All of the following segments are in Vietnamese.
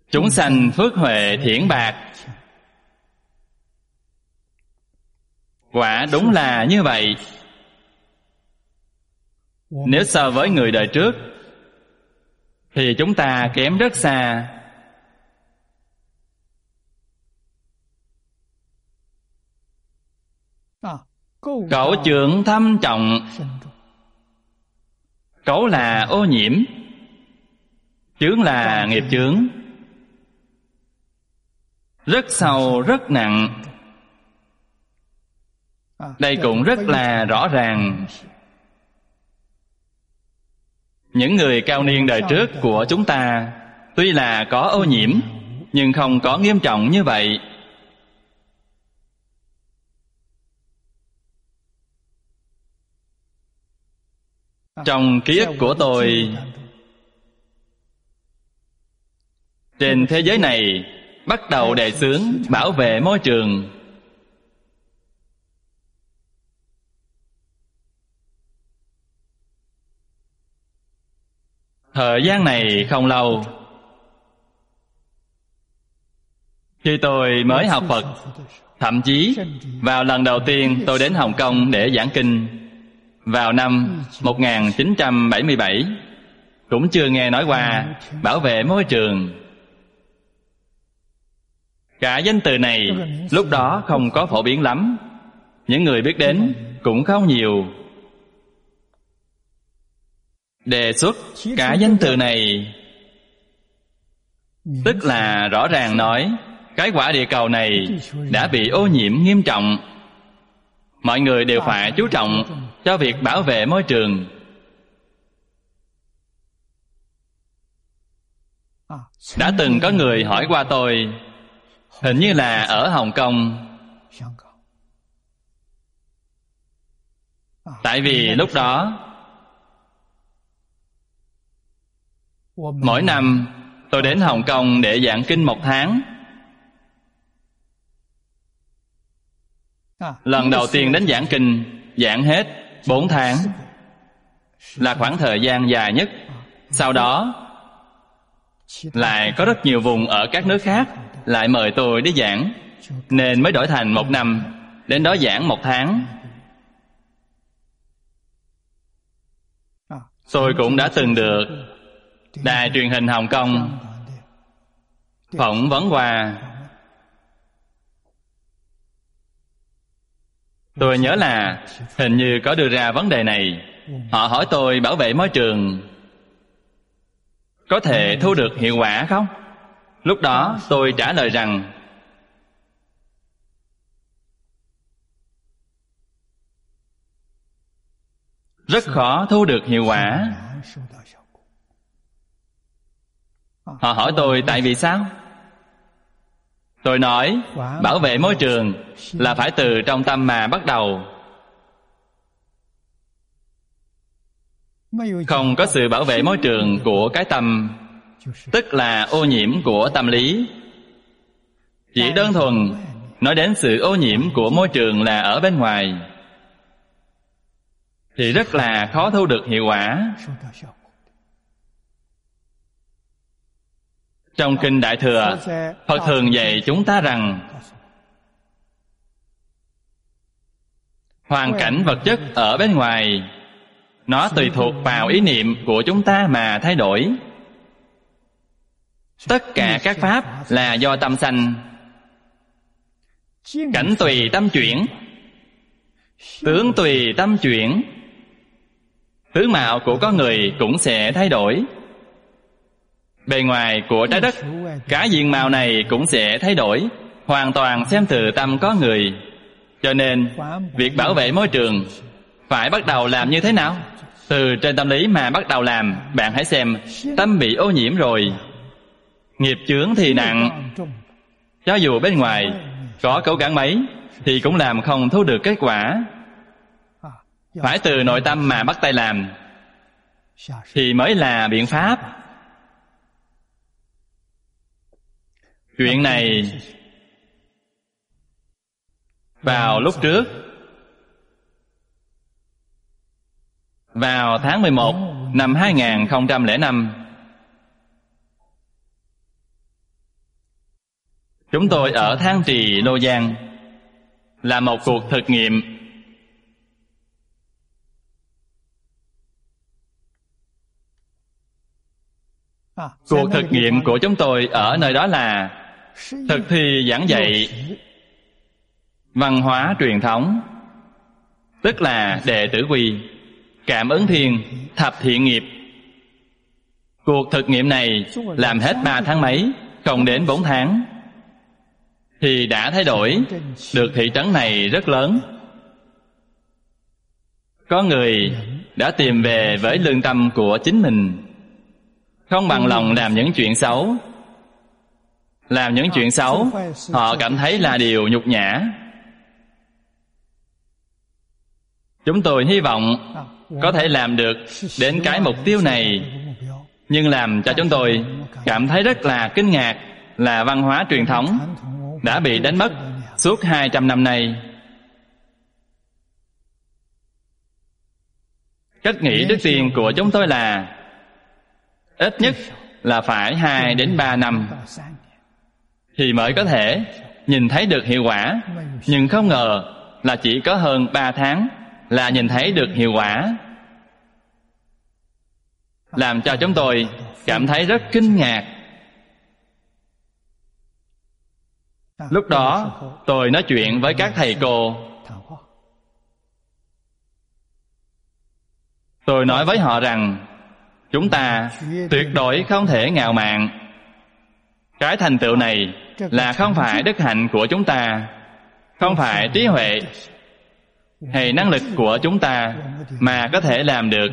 chúng sanh phước huệ thiển bạc. Quả đúng là như vậy. Nếu so với người đời trước thì chúng ta kém rất xa. Cẩu chướng thâm trọng. Cẩu là ô nhiễm, chướng là nghiệp chướng, rất sâu rất nặng. Đây cũng rất là rõ ràng. Những người cao niên đời trước của chúng ta tuy là có ô nhiễm nhưng không có nghiêm trọng như vậy. Trong ký ức của tôi, trên thế giới này bắt đầu đề xướng bảo vệ môi trường. Thời gian này không lâu. Khi tôi mới học Phật, thậm chí vào lần đầu tiên tôi đến Hồng Kông để giảng kinh vào năm 1977, cũng chưa nghe nói qua bảo vệ môi trường. Cả danh từ này lúc đó không có phổ biến lắm, những người biết đến cũng không nhiều. Đề xuất cả danh từ này tức là rõ ràng nói cái quả địa cầu này đã bị ô nhiễm nghiêm trọng. Mọi người đều phải chú trọng cho việc bảo vệ môi trường. Đã từng có người hỏi qua tôi, hình như là ở Hồng Kông. Tại vì lúc đó mỗi năm tôi đến Hồng Kông để giảng kinh 1 tháng. Lần đầu tiên đến giảng kinh, giảng hết 4 tháng, là khoảng thời gian dài nhất. Sau đó lại có rất nhiều vùng ở các nước khác lại mời tôi đi giảng, nên mới đổi thành 1 năm, đến đó giảng 1 tháng. Tôi cũng đã từng được đài truyền hình Hồng Kông phỏng vấn qua. Tôi nhớ là hình như có đưa ra vấn đề này. Họ hỏi tôi bảo vệ môi trường có thể thu được hiệu quả không? Lúc đó tôi trả lời rằng rất khó thu được hiệu quả. Họ hỏi tôi tại vì sao? Tôi nói bảo vệ môi trường là phải từ trong tâm mà bắt đầu. Không có sự bảo vệ môi trường của cái tâm, tức là ô nhiễm của tâm lý. Chỉ đơn thuần nói đến sự ô nhiễm của môi trường là ở bên ngoài thì rất là khó thu được hiệu quả. Trong Kinh Đại Thừa, Phật thường dạy chúng ta rằng hoàn cảnh vật chất ở bên ngoài nó tùy thuộc vào ý niệm của chúng ta mà thay đổi. Tất cả các pháp là do tâm sanh. Cảnh tùy tâm chuyển, tướng tùy tâm chuyển. Tướng mạo của con người cũng sẽ thay đổi. Bề ngoài của trái đất, cả diện mạo này cũng sẽ thay đổi, hoàn toàn xem từ tâm con người. Cho nên việc bảo vệ môi trường phải bắt đầu làm như thế nào? Từ trên tâm lý mà bắt đầu làm. Bạn hãy xem, tâm bị ô nhiễm rồi, nghiệp chướng thì nặng. Cho dù bên ngoài có cố gắng mấy thì cũng làm không thu được kết quả. Phải từ nội tâm mà bắt tay làm thì mới là biện pháp. Chuyện này vào lúc trước, vào tháng 11 năm 2005, Chúng tôi ở Thang Trì, Lô Giang là một cuộc thực nghiệm. Cuộc thực nghiệm của chúng tôi ở nơi đó là thực thi giảng dạy văn hóa truyền thống, tức là đệ tử quy, cảm ứng thiên, thập thiện nghiệp. Cuộc thực nghiệm này làm hết 3 tháng mấy, không đến 4 tháng, thì đã thay đổi được thị trấn này rất lớn. Có người đã tìm về với lương tâm của chính mình, không bằng lòng làm những chuyện xấu. Làm những chuyện xấu họ cảm thấy là điều nhục nhã. Chúng tôi hy vọng có thể làm được đến cái mục tiêu này. Nhưng làm cho chúng tôi cảm thấy rất là kinh ngạc là văn hóa truyền thống đã bị đánh mất suốt 200 năm nay. Cách nghĩ trước tiên của chúng tôi là ít nhất là phải 2 đến 3 năm thì mới có thể nhìn thấy được hiệu quả. Nhưng không ngờ là chỉ có hơn 3 tháng là nhìn thấy được hiệu quả, làm cho chúng tôi cảm thấy rất kinh ngạc. Lúc đó tôi nói chuyện với các thầy cô. Tôi nói với họ rằng chúng ta tuyệt đối không thể ngạo mạn. Cái thành tựu này là không phải đức hạnh của chúng ta, không phải trí huệ hay năng lực của chúng ta mà có thể làm được.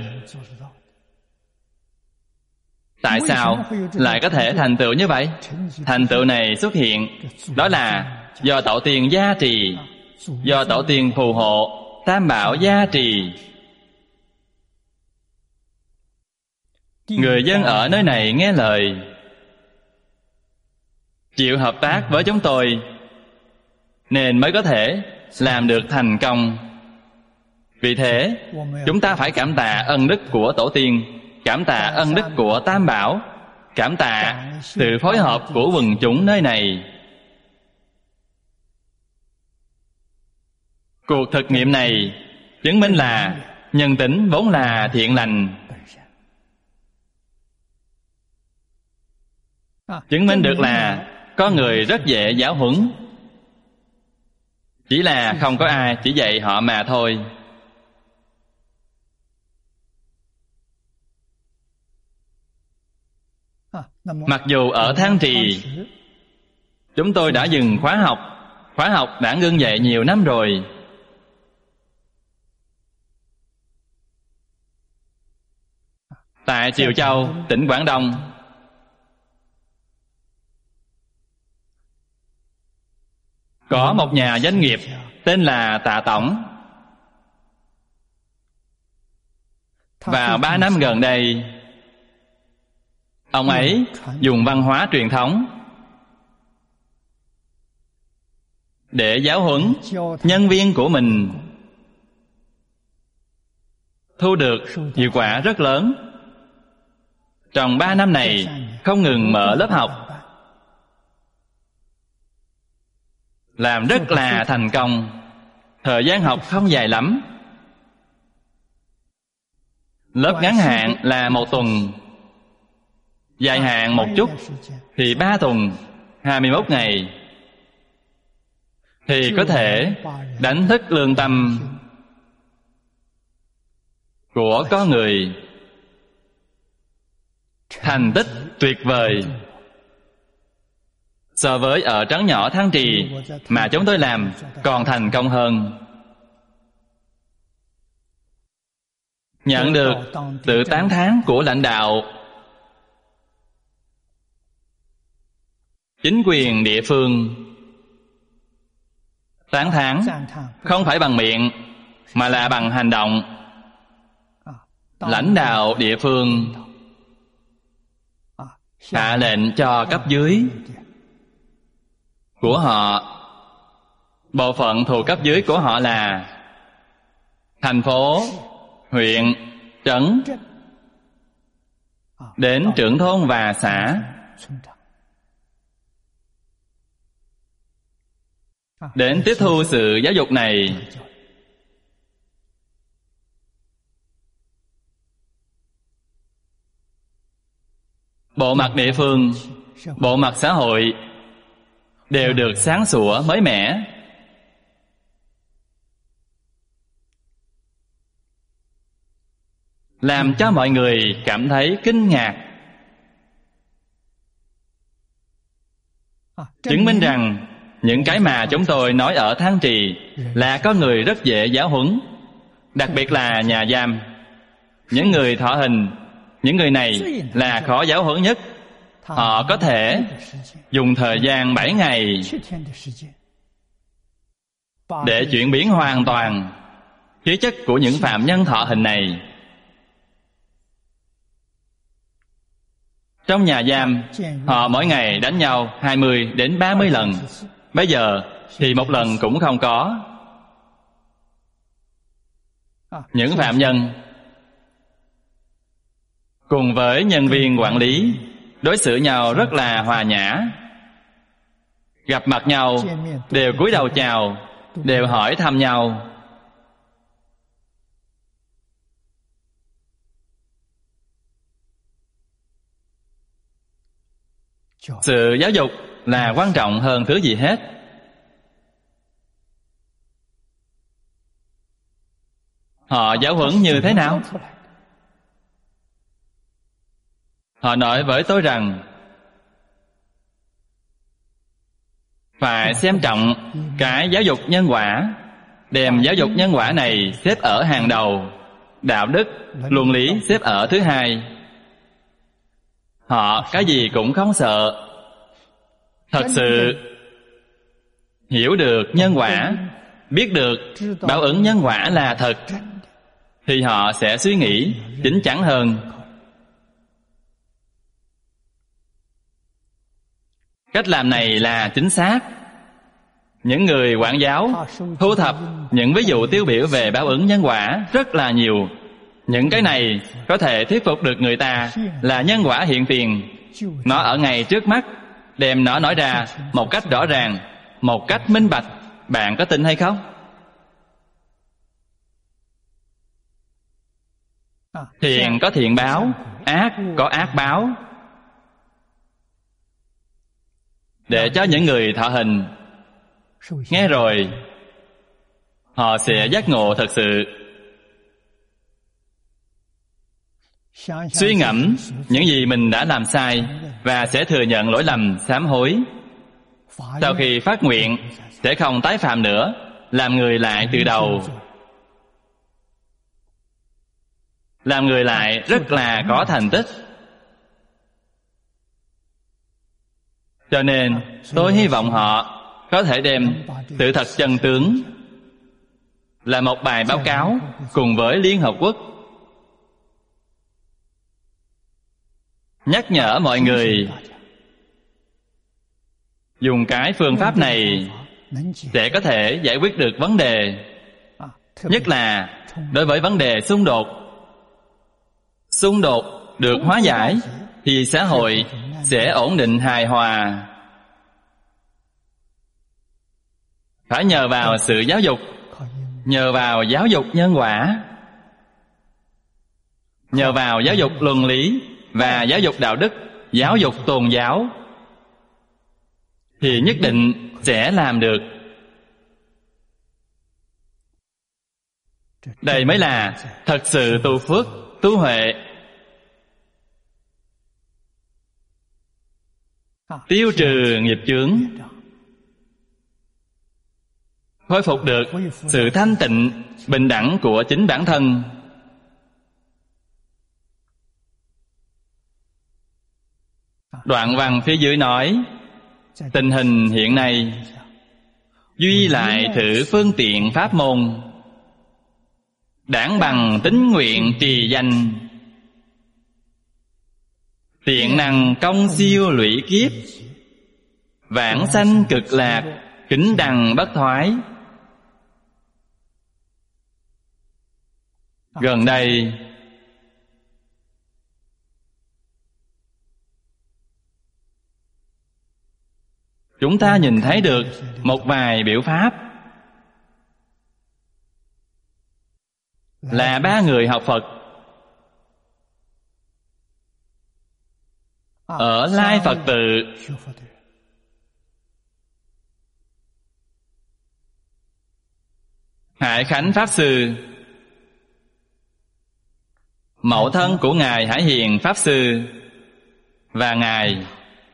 Tại sao lại có thể thành tựu như vậy? Thành tựu này xuất hiện đó là do tổ tiên gia trì, do tổ tiên phù hộ, tam bảo gia trì. Người dân ở nơi này nghe lời, chịu hợp tác với chúng tôi, nên mới có thể làm được thành công. Vì thế chúng ta phải cảm tạ ân đức của tổ tiên, cảm tạ ân đức của tam bảo, cảm tạ sự phối hợp của quần chúng nơi này. Cuộc thực nghiệm này chứng minh là nhân tính vốn là thiện lành, chứng minh được là có người rất dễ giáo huấn, chỉ là không có ai chỉ dạy họ mà thôi. Mặc dù ở Thang Trì chúng tôi đã dừng khóa học đã ngưng dạy nhiều năm rồi. Tại Triều Châu, tỉnh Quảng Đông, có một nhà doanh nghiệp tên là Tạ Tổng. Vào 3 năm gần đây, ông ấy dùng văn hóa truyền thống để giáo huấn nhân viên của mình, thu được hiệu quả rất lớn. Trong 3 năm này không ngừng mở lớp học, làm rất là thành công. Thời gian học không dài lắm, lớp ngắn hạn là 1 tuần, dài hạn một chút thì 3 tuần, 21 ngày, thì có thể đánh thức lương tâm của con người. Thành tích tuyệt vời. So với ở trấn nhỏ Thang Trì mà chúng tôi làm còn thành công hơn. Nhận được sự tán thán của lãnh đạo, chính quyền địa phương. Tán thán không phải bằng miệng mà là bằng hành động. Lãnh đạo địa phương hạ lệnh cho cấp dưới của họ, bộ phận thuộc cấp dưới của họ là thành phố, huyện, trấn, đến trưởng thôn và xã, đến tiếp thu sự giáo dục này. Bộ mặt địa phương, bộ mặt xã hội đều được sáng sủa mới mẻ. Làm cho mọi người cảm thấy kinh ngạc. Chứng minh rằng những cái mà chúng tôi nói ở Thang Trì là có người rất dễ giáo huấn. Đặc biệt là nhà giam, những người thọ hình, những người này là khó giáo huấn nhất. Họ có thể dùng thời gian 7 ngày để chuyển biến hoàn toàn khí chất của những phạm nhân thọ hình này. Trong nhà giam, họ mỗi ngày đánh nhau 20 đến 30 lần. Bây giờ thì một lần cũng không có. Những phạm nhân cùng với nhân viên quản lý đối xử nhau rất là hòa nhã. Gặp mặt nhau đều cúi đầu chào, đều hỏi thăm nhau. Sự giáo dục là quan trọng hơn thứ gì hết. Họ giáo huấn như thế nào? Họ nói với tôi rằng phải xem trọng cái giáo dục nhân quả, đem giáo dục nhân quả này xếp ở hàng đầu, đạo đức, luân lý xếp ở thứ hai. Họ cái gì cũng không sợ. Thật sự hiểu được nhân quả, biết được báo ứng nhân quả là thật, thì họ sẽ suy nghĩ chín chắn hơn. Cách làm này là chính xác. Những người quản giáo thu thập những ví dụ tiêu biểu về báo ứng nhân quả rất là nhiều. Những cái này có thể thuyết phục được người ta là nhân quả hiện tiền. Nó ở ngay trước mắt, đem nó nói ra một cách rõ ràng, một cách minh bạch. Bạn có tin hay không? Thiện có thiện báo, ác có ác báo. Để cho những người thọ hình nghe rồi, họ sẽ giác ngộ thật sự. Suy ngẫm những gì mình đã làm sai và sẽ thừa nhận lỗi lầm, sám hối. Sau khi phát nguyện sẽ không tái phạm nữa, làm người lại từ đầu. Làm người lại rất là có thành tích. Cho nên tôi hy vọng họ có thể đem sự thật chân tướng là một bài báo cáo cùng với Liên Hợp Quốc, nhắc nhở mọi người dùng cái phương pháp này sẽ có thể giải quyết được vấn đề. Nhất là đối với vấn đề xung đột. Xung đột được hóa giải thì xã hội sẽ ổn định hài hòa. Phải nhờ vào sự giáo dục, nhờ vào giáo dục nhân quả, nhờ vào giáo dục luân lý và giáo dục đạo đức, giáo dục tôn giáo, thì nhất định sẽ làm được. Đây mới là thật sự tu phước, tu huệ, tiêu trừ nghiệp chướng, khôi phục được sự thanh tịnh, bình đẳng của chính bản thân. Đoạn văn phía dưới nói, tình hình hiện nay duy lại thử phương tiện pháp môn, đảng bằng tín nguyện trì danh, tiện năng công siêu lụy kiếp, vãng sanh cực lạc, kính đằng bất thoái. Gần đây chúng ta nhìn thấy được một vài biểu pháp là ba người học Phật ở Lai Phật Tự. Hải Khánh Pháp Sư, mẫu thân của Ngài Hải Hiền Pháp Sư, và Ngài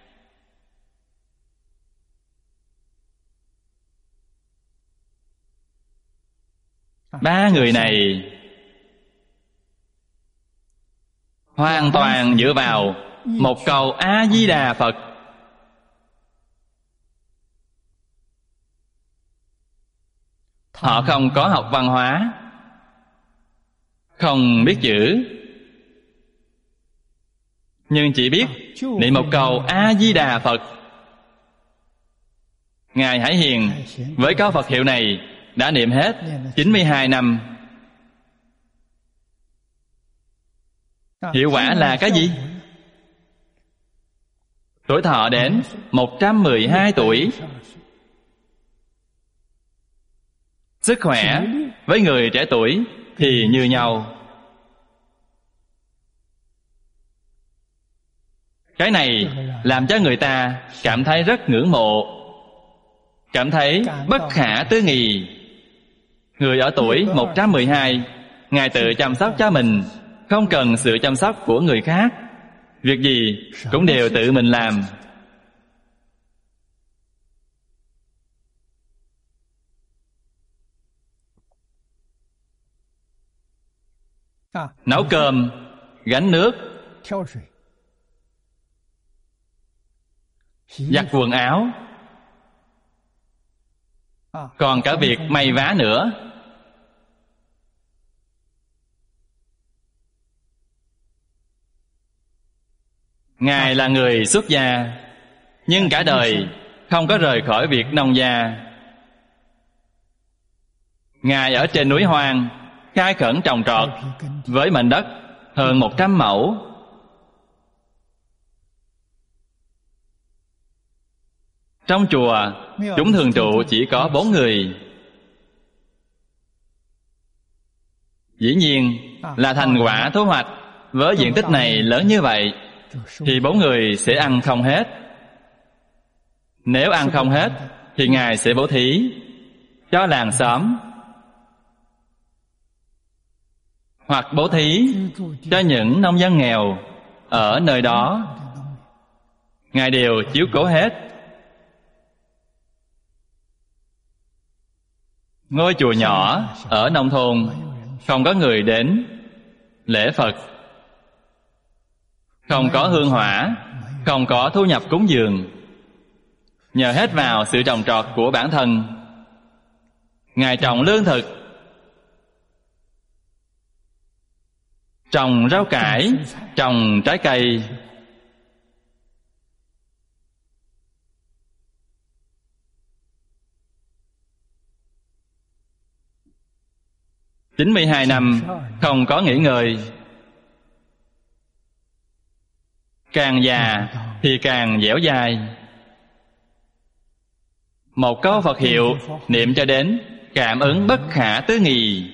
ba người này hoàn toàn dựa vào một câu A Di Đà Phật. Họ không có học văn hóa, không biết chữ, nhưng chỉ biết niệm một câu A Di Đà Phật. Ngài Hải Hiền với câu Phật hiệu này đã niệm hết 92 năm. Hiệu quả là cái gì? Tuổi thọ đến 112 tuổi. Sức khỏe với người trẻ tuổi thì như nhau. Cái này làm cho người ta cảm thấy rất ngưỡng mộ, cảm thấy bất khả tư nghị. Người ở tuổi 112, Ngài tự chăm sóc cho mình, không cần sự chăm sóc của người khác. Việc gì cũng đều tự mình làm. Nấu cơm, gánh nước, giặt quần áo, còn cả việc may vá nữa. Ngài là người xuất gia, nhưng cả đời không có rời khỏi việc nông gia. Ngài ở trên núi hoang khai khẩn trồng trọt với mảnh đất hơn 100 mẫu. Trong chùa, chúng thường trụ chỉ có 4 người. Dĩ nhiên là thành quả thu hoạch với diện tích này lớn như vậy thì 4 người sẽ ăn không hết. Nếu ăn không hết thì Ngài sẽ bố thí cho làng xóm, hoặc bố thí cho những nông dân nghèo ở nơi đó. Ngài đều chiếu cố hết. Ngôi chùa nhỏ ở nông thôn không có người đến lễ Phật, không có hương hỏa, không có thu nhập cúng dường, nhờ hết vào sự trồng trọt của bản thân. Ngài trồng lương thực, trồng rau cải, trồng trái cây. Chín mươi 2 năm không có nghỉ ngơi. Càng già thì càng dẻo dai. Một câu Phật hiệu niệm cho đến cảm ứng bất khả tư nghị.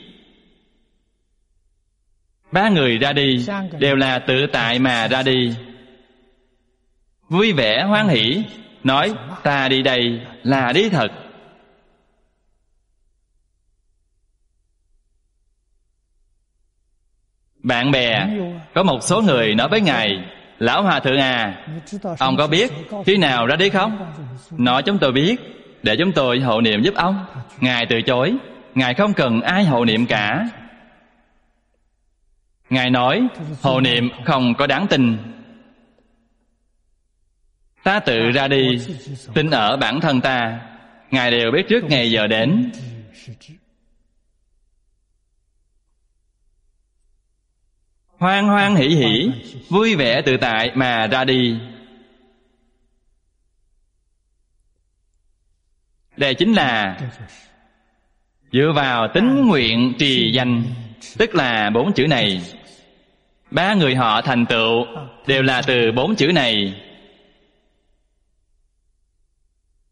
3 người ra đi đều là tự tại mà ra đi, vui vẻ hoan hỷ, nói ta đi đây là đi thật. Bạn bè có một số người nói với Ngài: Lão Hòa Thượng à, ông có biết khi nào ra đi không? Nói chúng tôi biết, để chúng tôi hộ niệm giúp ông. Ngài từ chối, Ngài không cần ai hộ niệm cả. Ngài nói hộ niệm không có đáng tin. Ta tự ra đi, tin ở bản thân ta. Ngài đều biết trước ngày giờ đến. Hoan hoan hỷ hỷ, vui vẻ tự tại mà ra đi. Đây chính là dựa vào tín nguyện trì danh, tức là 4 chữ này. 3 người họ thành tựu đều là từ 4 chữ này.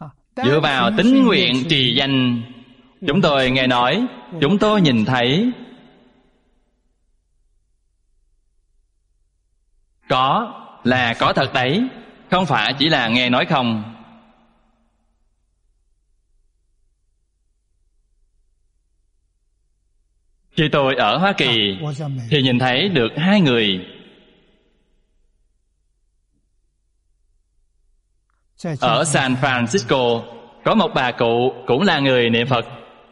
Dựa vào tín nguyện trì danh, chúng tôi nghe nói, chúng tôi nhìn thấy. Có là có thật đấy, không phải chỉ là nghe nói không. Khi tôi ở Hoa Kỳ thì nhìn thấy được hai người. Ở San Francisco có một bà cụ cũng là người niệm Phật.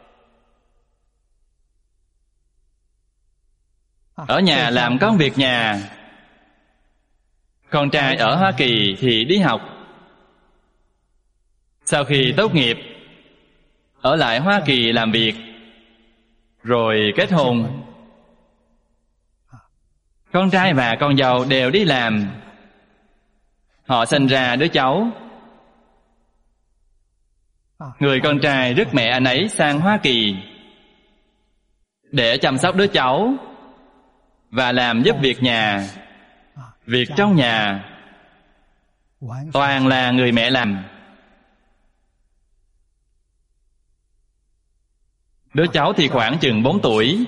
Ở nhà làm công việc nhà. Con trai ở Hoa Kỳ thì đi học. Sau khi tốt nghiệp, ở lại Hoa Kỳ làm việc, rồi kết hôn. Con trai và con dâu đều đi làm. Họ sinh ra đứa cháu. Người con trai rước mẹ anh ấy sang Hoa Kỳ để chăm sóc đứa cháu và làm giúp việc nhà. Việc trong nhà toàn là người mẹ làm. Đứa cháu thì khoảng chừng 4 tuổi,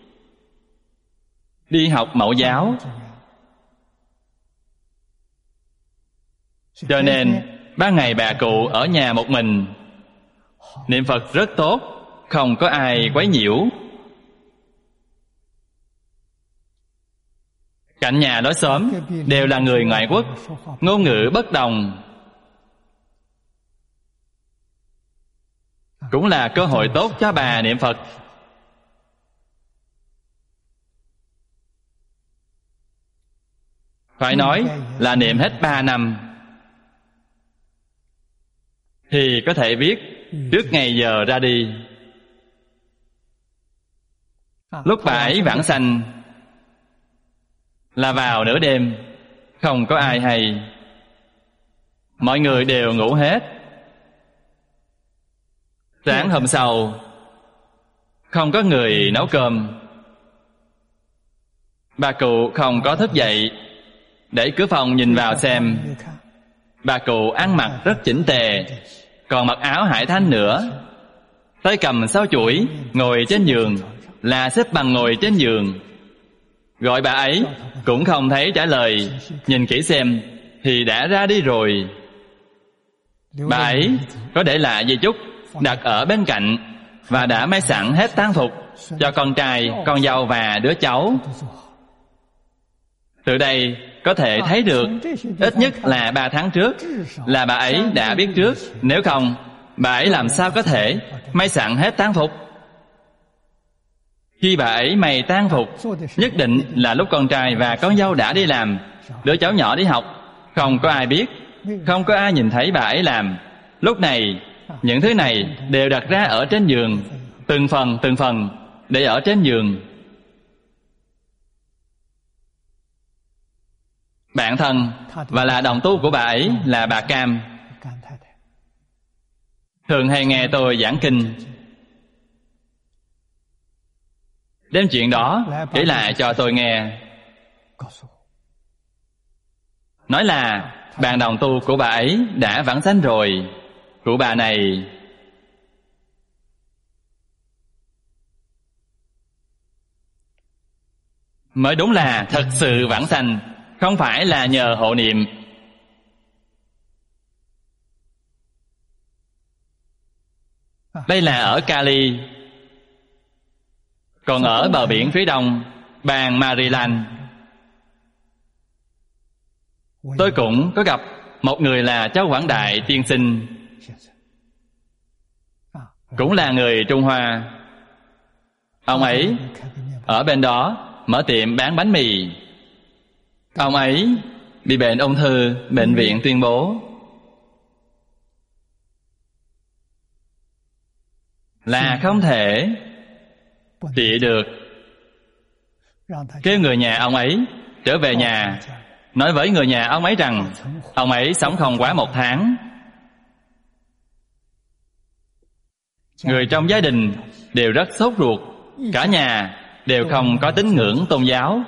đi học mẫu giáo. Cho nên ban ngày bà cụ ở nhà một mình, niệm Phật rất tốt, không có ai quấy nhiễu. Cạnh nhà đối xóm đều là người ngoại quốc, ngôn ngữ bất đồng. Cũng là cơ hội tốt cho bà niệm Phật. Phải nói là niệm hết 3 năm thì có thể biết trước ngày giờ ra đi. Lúc bà ấy vãng sanh là vào nửa đêm, không có ai hay. Mọi người đều ngủ hết. Sáng hôm sau không có người nấu cơm. Bà cụ không có thức dậy, đẩy cửa phòng nhìn vào xem. Bà cụ ăn mặc rất chỉnh tề, còn mặc áo hải thanh nữa. Tay cầm 6 chuỗi, ngồi trên giường, là xếp bằng ngồi trên giường. Gọi bà ấy cũng không thấy trả lời. Nhìn kỹ xem thì đã ra đi rồi. Bà ấy có để lại di chúc đặt ở bên cạnh, và đã may sẵn hết tang phục cho con trai, con dâu và đứa cháu. Từ đây có thể thấy được ít nhất là 3 tháng trước là bà ấy đã biết trước. Nếu không, bà ấy làm sao có thể may sẵn hết tang phục? Khi bà ấy may tang phục, nhất định là lúc con trai và con dâu đã đi làm, đứa cháu nhỏ đi học. Không có ai biết, không có ai nhìn thấy bà ấy làm. Lúc này những thứ này đều đặt ra ở trên giường, từng phần để ở trên giường. Bạn thân và là đồng tu của bà ấy là bà Cam, thường hay nghe tôi giảng kinh. Đem chuyện đó kể lại cho tôi nghe. Nói là bạn đồng tu của bà ấy đã vãng sanh rồi. Cụ bà này mới đúng là thật sự vãng sanh, không phải là nhờ hộ niệm. Đây là ở Cali. Còn ở bờ biển phía đông, bang Maryland, tôi cũng có gặp một người là cháu Quảng Đại tiên sinh, cũng là người Trung Hoa. Ông ấy ở bên đó mở tiệm bán bánh mì. Ông ấy bị bệnh ung thư, bệnh viện tuyên bố là không thể trị được. Kêu người nhà ông ấy trở về nhà, nói với người nhà ông ấy rằng ông ấy sống không quá 1 tháng. Người trong gia đình đều rất sốt ruột. Cả nhà đều không có tín ngưỡng tôn giáo.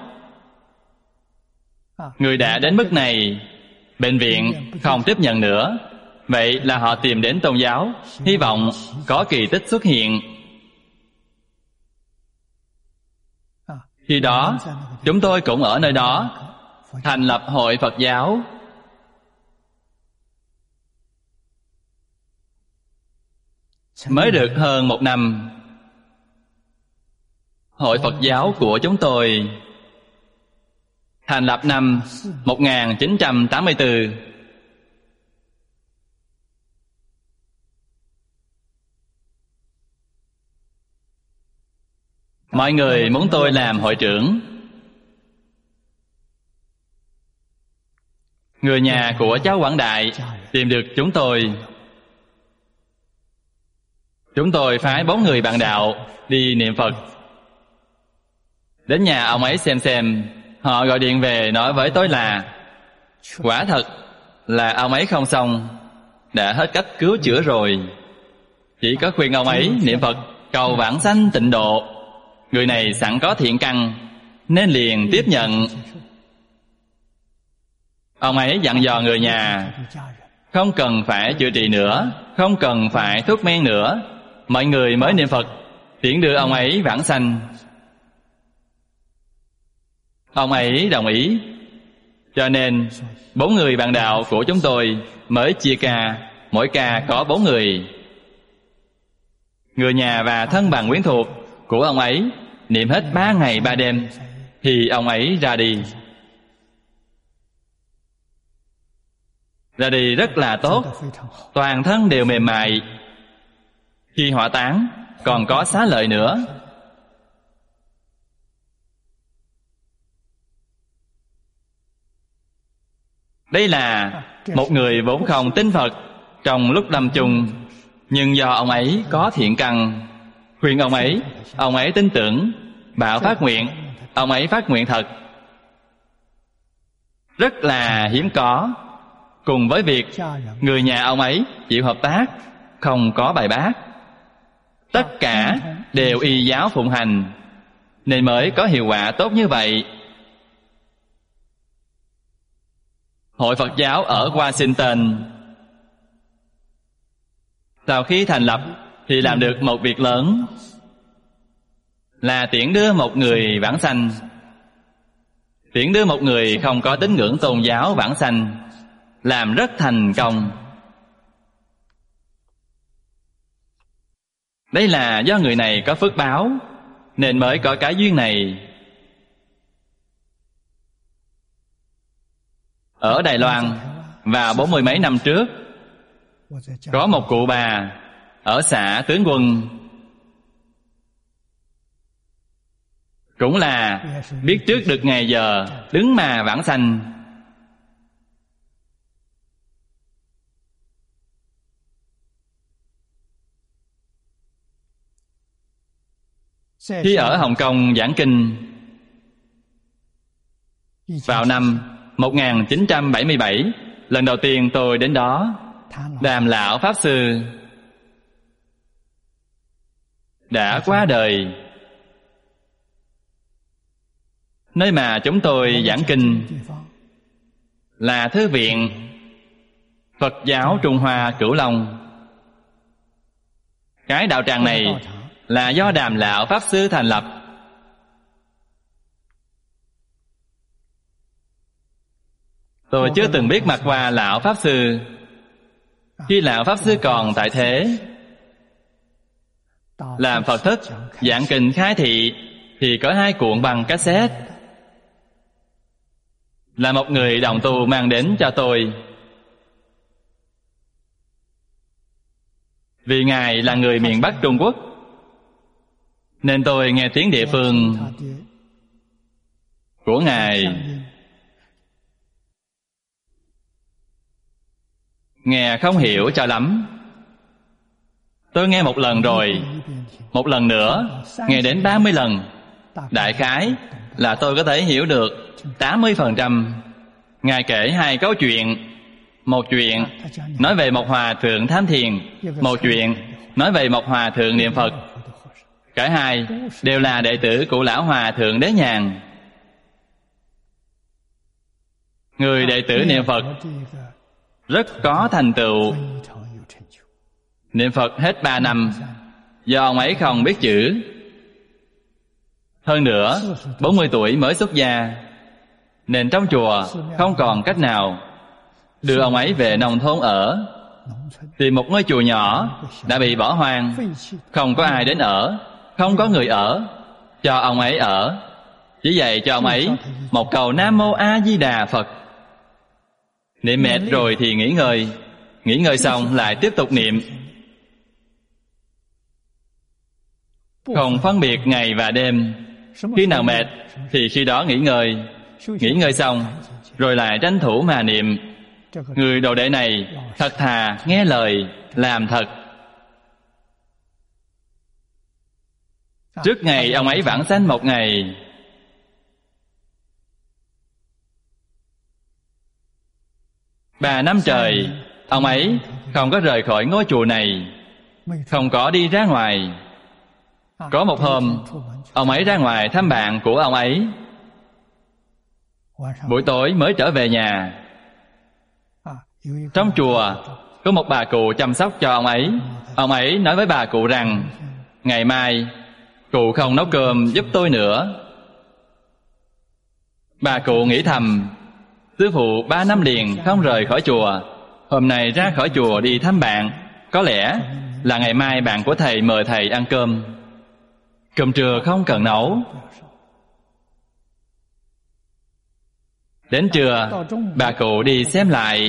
Người đã đến mức này, bệnh viện không tiếp nhận nữa. Vậy là họ tìm đến tôn giáo, hy vọng có kỳ tích xuất hiện. Khi đó chúng tôi cũng ở nơi đó thành lập hội Phật giáo. Mới được hơn 1 năm, hội Phật giáo của chúng tôi thành lập năm 1984. Mọi người muốn tôi làm hội trưởng. Người nhà của cháu Quảng Đại tìm được chúng tôi. Chúng tôi phái 4 người bạn đạo đi niệm Phật. Đến nhà ông ấy xem. Họ gọi điện về nói với tôi là quả thật là ông ấy không xong, đã hết cách cứu chữa rồi. Chỉ có khuyên ông ấy niệm Phật cầu vãng sanh tịnh độ. Người này sẵn có thiện căn nên liền tiếp nhận. Ông ấy dặn dò người nhà không cần phải chữa trị nữa, không cần phải thuốc men nữa. Mọi người mới niệm Phật tiễn đưa ông ấy vãng sanh. Ông ấy đồng ý. Cho nên 4 người bạn đạo của chúng tôi mới chia ca, mỗi ca có 4 người. Người nhà và thân bằng quyến thuộc của ông ấy niệm hết 3 ngày 3 đêm thì ông ấy ra đi. Ra đi rất là tốt, toàn thân đều mềm mại. Khi hỏa táng còn có xá lợi nữa. Đây là một người vốn không tin Phật trong lúc lâm chung, nhưng do ông ấy có thiện căn, khuyên ông ấy tin tưởng, bảo phát nguyện, ông ấy phát nguyện thật. Rất là hiếm có. Cùng với việc người nhà ông ấy chịu hợp tác, không có bài bác, tất cả đều y giáo phụng hành, nên mới có hiệu quả tốt như vậy. Hội Phật giáo ở Washington sau khi thành lập thì làm được một việc lớn, là tiễn đưa một người vãng sanh. Tiễn đưa một người không có tín ngưỡng tôn giáo vãng sanh, làm rất thành công. Đây là do người này có phước báo nên mới có cái duyên này. Ở Đài Loan vào 40 mấy năm trước, có một cụ bà ở xã Tướng Quân, cũng là biết trước được ngày giờ đứng mà vãng sanh. Khi ở Hồng Kông giảng kinh vào năm 1977, lần đầu tiên tôi đến đó. Đàm lão Pháp Sư đã qua đời. Nơi mà chúng tôi giảng kinh là Thư viện Phật giáo Trung Hoa Cửu Long. Cái đạo tràng này là do Đàm lão Pháp Sư thành lập. Tôi chưa từng biết mặt qua lão Pháp Sư. Khi lão Pháp Sư còn tại thế, làm Phật thất giảng kinh khai thị thì có 2 cuộn bằng cassette, là một người đồng tu mang đến cho tôi. Vì Ngài là người miền Bắc Trung Quốc nên tôi nghe tiếng địa phương của Ngài, nghe không hiểu cho lắm. Tôi nghe một lần rồi, một lần nữa, nghe đến 30 lần. Đại khái là tôi có thể hiểu được 80%. Ngài kể 2 câu chuyện. Một chuyện nói về một hòa thượng tham thiền, một chuyện nói về một hòa thượng niệm Phật. Cả hai đều là đệ tử của lão hòa thượng Đế Nhàn. Người đệ tử niệm Phật rất có thành tựu. Niệm Phật hết 3 năm, do ông ấy không biết chữ. Hơn nữa 40 tuổi mới xuất gia, nên trong chùa không còn cách nào, đưa ông ấy về nông thôn ở. Tìm một ngôi chùa nhỏ đã bị bỏ hoang, không có ai đến ở, không có người ở, cho ông ấy ở. Chỉ dạy cho ông ấy một câu Nam Mô A Di Đà Phật. Niệm mệt rồi thì nghỉ ngơi, nghỉ ngơi xong lại tiếp tục niệm, không phân biệt ngày và đêm. Khi nào mệt thì khi đó nghỉ ngơi, nghỉ ngơi xong rồi lại tranh thủ mà niệm. Người đồ đệ này thật thà, nghe lời, làm thật. Trước ngày ông ấy vãng sanh một ngày, ba năm trời ông ấy không có rời khỏi ngôi chùa này, không có đi ra ngoài. Có một hôm ông ấy ra ngoài thăm bạn của ông ấy, buổi tối mới trở về nhà. Trong chùa có một bà cụ chăm sóc cho ông ấy. Ông ấy nói với bà cụ rằng ngày mai cụ không nấu cơm giúp tôi nữa. Bà cụ nghĩ thầm, sư phụ 3 năm liền không rời khỏi chùa, hôm nay ra khỏi chùa đi thăm bạn, có lẽ là ngày mai bạn của thầy mời thầy ăn cơm. Cơm trưa không cần nấu. Đến trưa bà cụ đi xem lại,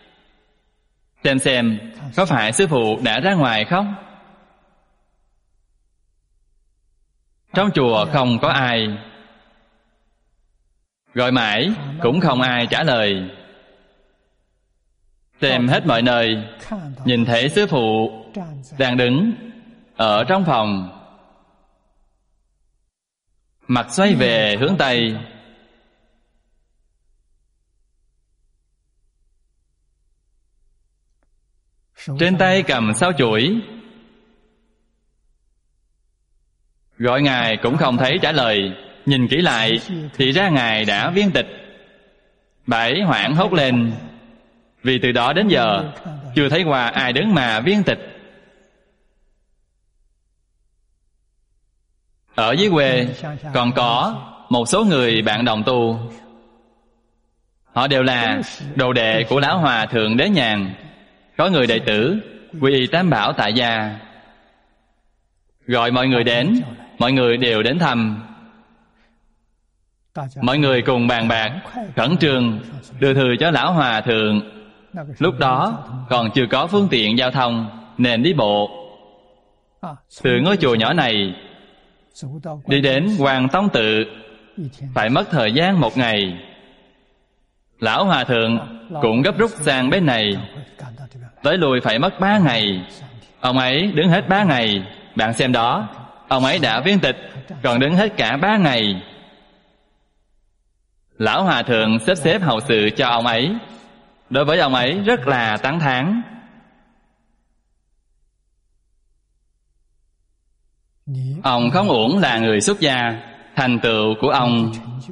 xem có phải sư phụ đã ra ngoài không. Trong chùa không có ai, gọi mãi cũng không ai trả lời. Xem hết mọi nơi, nhìn thấy sư phụ đang đứng ở trong phòng, mặt xoay về hướng Tây. Trên tay cầm sao chổi. Gọi ngài cũng không thấy trả lời. Nhìn kỹ lại thì ra ngài đã viên tịch. Bà ấy hoảng hốt lên, vì từ đó đến giờ chưa thấy qua ai đứng mà viên tịch. Ở dưới quê còn có một số người bạn đồng tu, họ đều là đồ đệ của Lão Hòa Thượng Đế Nhàn. Có người đệ tử quy y Tam Bảo tại gia, gọi mọi người đến, mọi người đều đến thăm. Mọi người cùng bàn bạc khẩn trương đưa thư cho Lão Hòa Thượng. Lúc đó còn chưa có phương tiện giao thông, nên đi bộ. Từ ngôi chùa nhỏ này đi đến Hoàng Tông Tự phải mất thời gian 1 ngày. Lão Hòa Thượng cũng gấp rút sang bên này, tới lui phải mất 3 ngày. Ông ấy đứng hết 3 ngày. Bạn xem đó, ông ấy đã viên tịch, còn đứng hết cả 3 ngày. Lão Hòa Thượng sắp xếp hậu sự cho ông ấy. Đối với ông ấy rất là tán thán. Ông không uổng là người xuất gia. Thành tựu của ông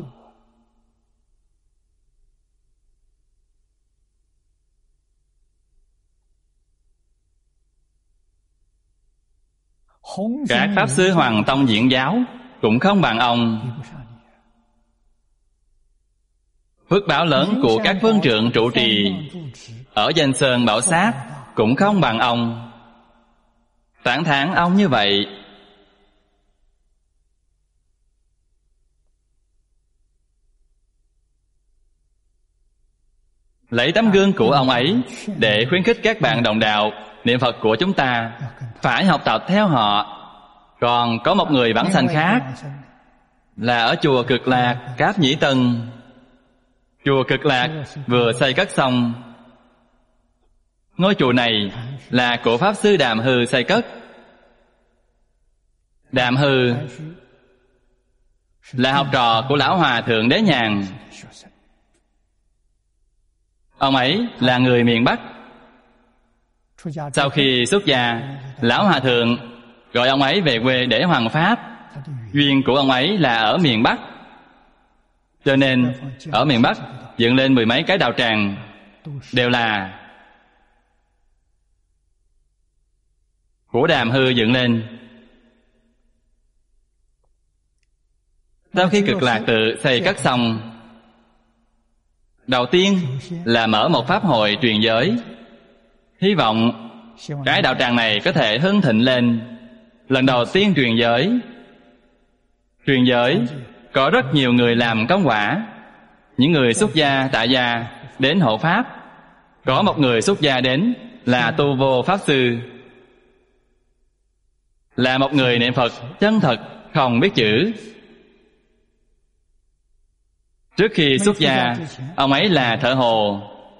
các pháp sư Hoàng Tông Diễn Giáo cũng không bằng ông. Phước báo lớn của các phương trượng trụ trì ở Danh Sơn Bảo Sát cũng không bằng ông. Tán thán ông như vậy. Lấy tấm gương của ông ấy để khuyến khích các bạn đồng đạo niệm Phật của chúng ta phải học tập theo họ. Còn có một người vãng sanh khác là ở chùa Cực Lạc, Cáp Nhĩ Tân. Chùa Cực Lạc vừa xây cất xong. Ngôi chùa này là của Pháp Sư Đàm Hư xây cất. Đàm Hư là học trò của Lão Hòa Thượng Đế Nhàn. Ông ấy là người miền Bắc. Sau khi xuất gia, Lão Hòa Thượng gọi ông ấy về quê để hoằng pháp. Duyên của ông ấy là ở miền Bắc, cho nên ở miền Bắc dựng lên 10 mấy cái đạo tràng, đều là của Đàm Hư dựng lên. Sau khi Cực Lạc tự xây cất xong, đầu tiên là mở một pháp hội truyền giới, hy vọng cái đạo tràng này có thể hưng thịnh lên. Lần đầu tiên truyền giới. Truyền giới có rất nhiều người làm công quả. Những người xuất gia, tại gia đến hộ pháp. Có một người xuất gia đến là Tu Vô Pháp Sư, là một người niệm Phật chân thật, không biết chữ. Trước khi xuất gia, ông ấy là thợ hồ.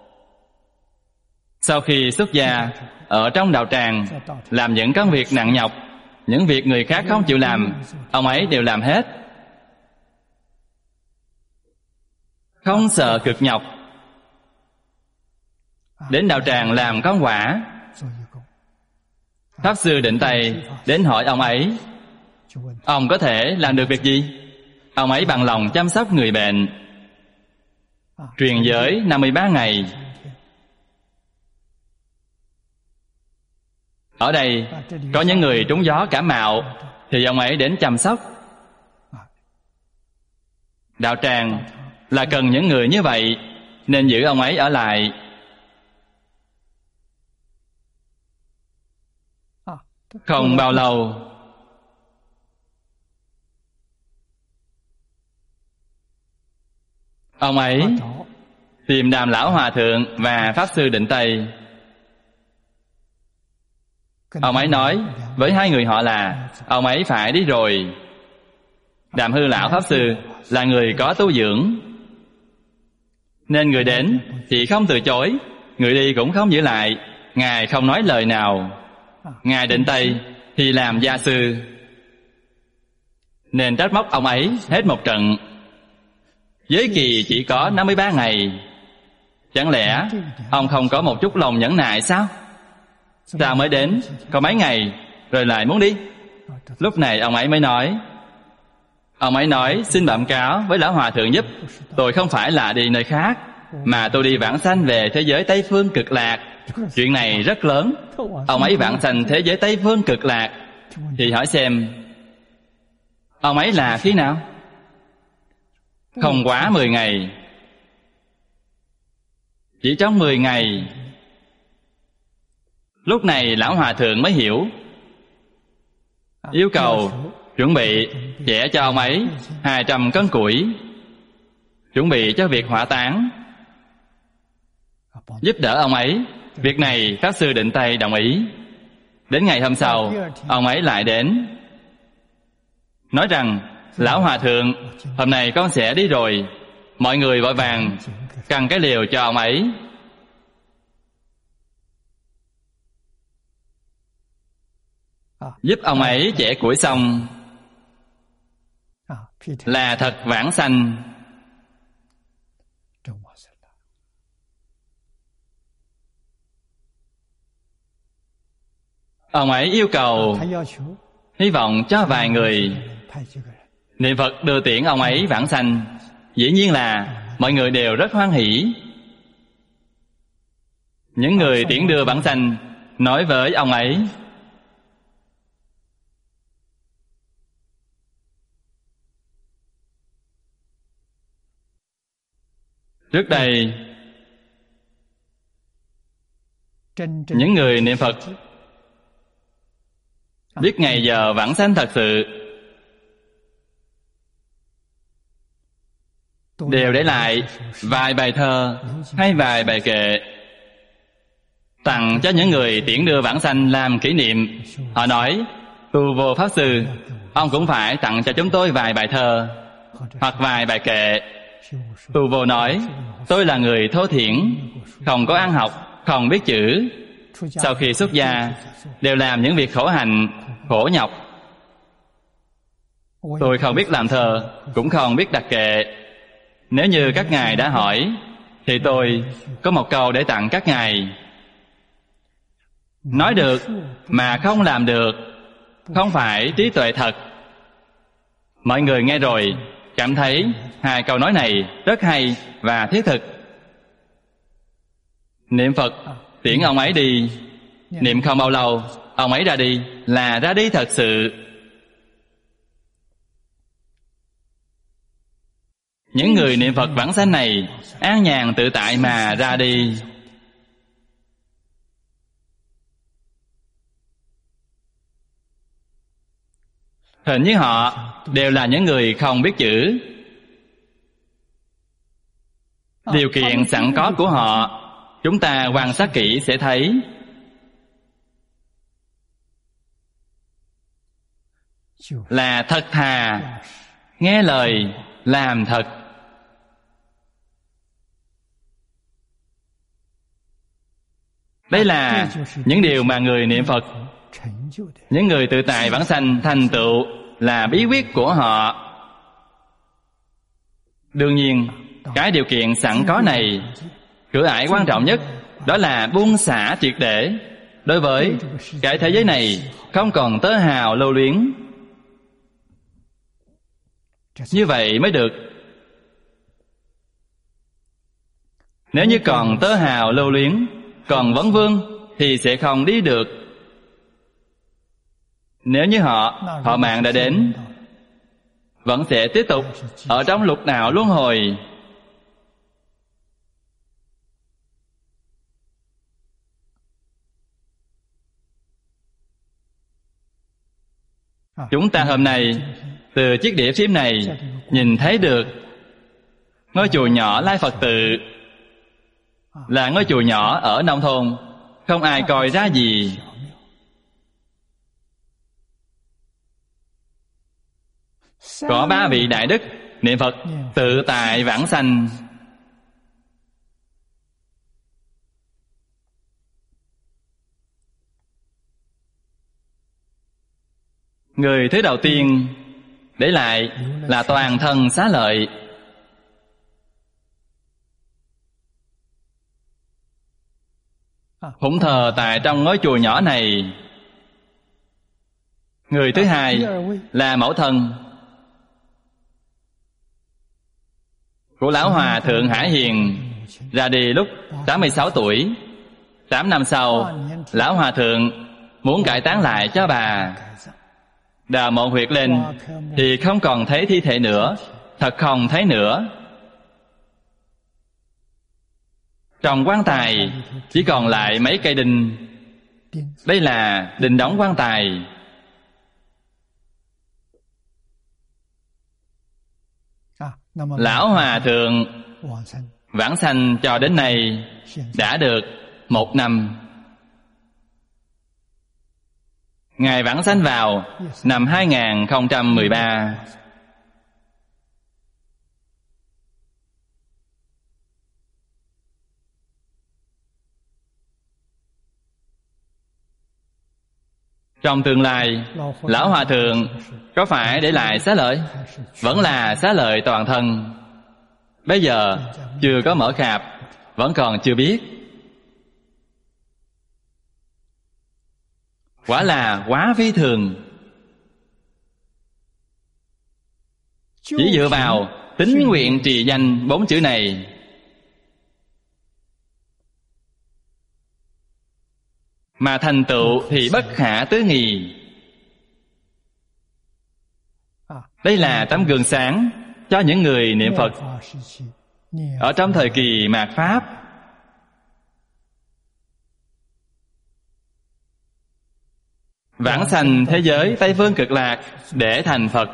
Sau khi xuất gia, ở trong đạo tràng làm những công việc nặng nhọc, những việc người khác không chịu làm, ông ấy đều làm hết, không sợ cực nhọc. Đến đạo tràng làm công quả. Pháp Sư Định Tây đến hỏi ông ấy, ông có thể làm được việc gì? Ông ấy bằng lòng chăm sóc người bệnh. Truyền giới 53 ngày. Ở đây có những người trúng gió cảm mạo, thì ông ấy đến chăm sóc. Đạo tràng là cần những người như vậy, nên giữ ông ấy ở lại. Không bao lâu, ông ấy tìm Đàm Lão Hòa Thượng và Pháp Sư Định Tây. Ông ấy nói với hai người họ là ông ấy phải đi rồi. Đàm Hư Lão Pháp Sư là người có tu dưỡng, nên người đến thì không từ chối, người đi cũng không giữ lại. Ngài không nói lời nào. Ngài Định Tây thì làm gia sư, nên trách móc ông ấy hết một trận. Giới kỳ chỉ có 53 ngày. Chẳng lẽ ông không có một chút lòng nhẫn nại sao? Sao mới đến có mấy ngày rồi lại muốn đi? Lúc này ông ấy mới nói, ông ấy nói xin bẩm cáo với Lão Hòa Thượng giúp. Tôi không phải là đi nơi khác, mà tôi đi vãng sanh về thế giới Tây Phương Cực Lạc. Chuyện này rất lớn. Ông ấy vãng sanh thế giới Tây Phương Cực Lạc, thì hỏi xem ông ấy là khi nào? Không quá 10 ngày. Chỉ trong 10 ngày. Lúc này Lão Hòa Thượng mới hiểu, yêu cầu chuẩn bị chẻ cho ông ấy 200 cân củi, chuẩn bị cho việc hỏa táng, giúp đỡ ông ấy. Việc này Pháp Sư Định Tây đồng ý. Đến ngày hôm sau, ông ấy lại đến, nói rằng Lão Hòa Thượng, hôm nay con sẽ đi rồi. Mọi người vội vàng căn cái liều cho ông ấy. Giúp ông ấy chẻ củi xong là thật vãng sanh. Ông ấy yêu cầu, hy vọng cho vài người niệm Phật đưa tiễn ông ấy vãng sanh. Dĩ nhiên là mọi người đều rất hoan hỷ. Những người tiễn đưa vãng sanh nói với ông ấy, trước đây những người niệm Phật biết ngày giờ vãng sanh thật sự đều để lại vài bài thơ hay vài bài kệ tặng cho những người tiễn đưa vãng sanh làm kỷ niệm. Họ nói, Tu Vô Pháp Sư, ông cũng phải tặng cho chúng tôi vài bài thơ hoặc vài bài kệ. Tu Vô nói, tôi là người thô thiển, không có ăn học, không biết chữ. Sau khi xuất gia đều làm những việc khổ hạnh, khổ nhọc. Tôi không biết làm thơ, cũng không biết đặt kệ. Nếu như các ngài đã hỏi, thì tôi có một câu để tặng các ngài. Nói được mà không làm được, không phải trí tuệ thật. Mọi người nghe rồi cảm thấy hai câu nói này rất hay và thiết thực. Niệm Phật tiễn ông ấy đi. Niệm không bao lâu, ông ấy ra đi là ra đi thật sự. Những người niệm Phật vãng sanh này an nhàn tự tại mà ra đi. Hình như họ đều là những người không biết chữ. Điều kiện sẵn có của họ, chúng ta quan sát kỹ sẽ thấy. Là thật thà, nghe lời, làm thật. Đây là những điều mà người niệm Phật, những người tự tại vãng sanh thành tựu, là bí quyết của họ. Đương nhiên, cái điều kiện sẵn có này, cửa ải quan trọng nhất đó là buông xả triệt để. Đối với cái thế giới này không còn tơ hào lưu luyến. Như vậy mới được. Nếu như còn tơ hào lưu luyến, còn vấn vương thì sẽ không đi được. Nếu như họ mạng đã đến, vẫn sẽ tiếp tục ở trong lục đạo luân hồi. Chúng ta hôm nay từ chiếc đĩa phim này nhìn thấy được ngôi chùa nhỏ Lai Phật Tự là ngôi chùa nhỏ ở nông thôn, không ai coi ra gì. Có 3 vị đại đức niệm Phật tự tại vãng sanh. Người thứ đầu tiên để lại là toàn thân xá lợi. Phụng thờ tại trong ngôi chùa nhỏ này. Người thứ hai là mẫu thân của Lão Hòa Thượng Hải Hiền, ra đi lúc 86 tuổi. 8 năm sau, Lão Hòa Thượng muốn cải táng lại cho bà. Đào mộ huyệt lên thì không còn thấy thi thể nữa, thật không thấy nữa. Trong quan tài chỉ còn lại mấy cây đinh. Đây là đinh đóng quan tài. Lão Hòa Thượng vãng sanh cho đến nay đã được 1 năm. Ngài vãng sanh vào năm 2013. Trong tương lai, Lão Hòa Thượng có phải để lại xá lợi? Vẫn là xá lợi toàn thân. Bây giờ chưa có mở khạp, vẫn còn chưa biết. Quả là quá phi thường. Chỉ dựa vào tín nguyện trì danh 4 chữ này, mà thành tựu thì bất khả tư nghị. Đây là tấm gương sáng cho những người niệm Phật ở trong thời kỳ mạt Pháp. Vãng sanh thế giới Tây Phương Cực Lạc để thành Phật.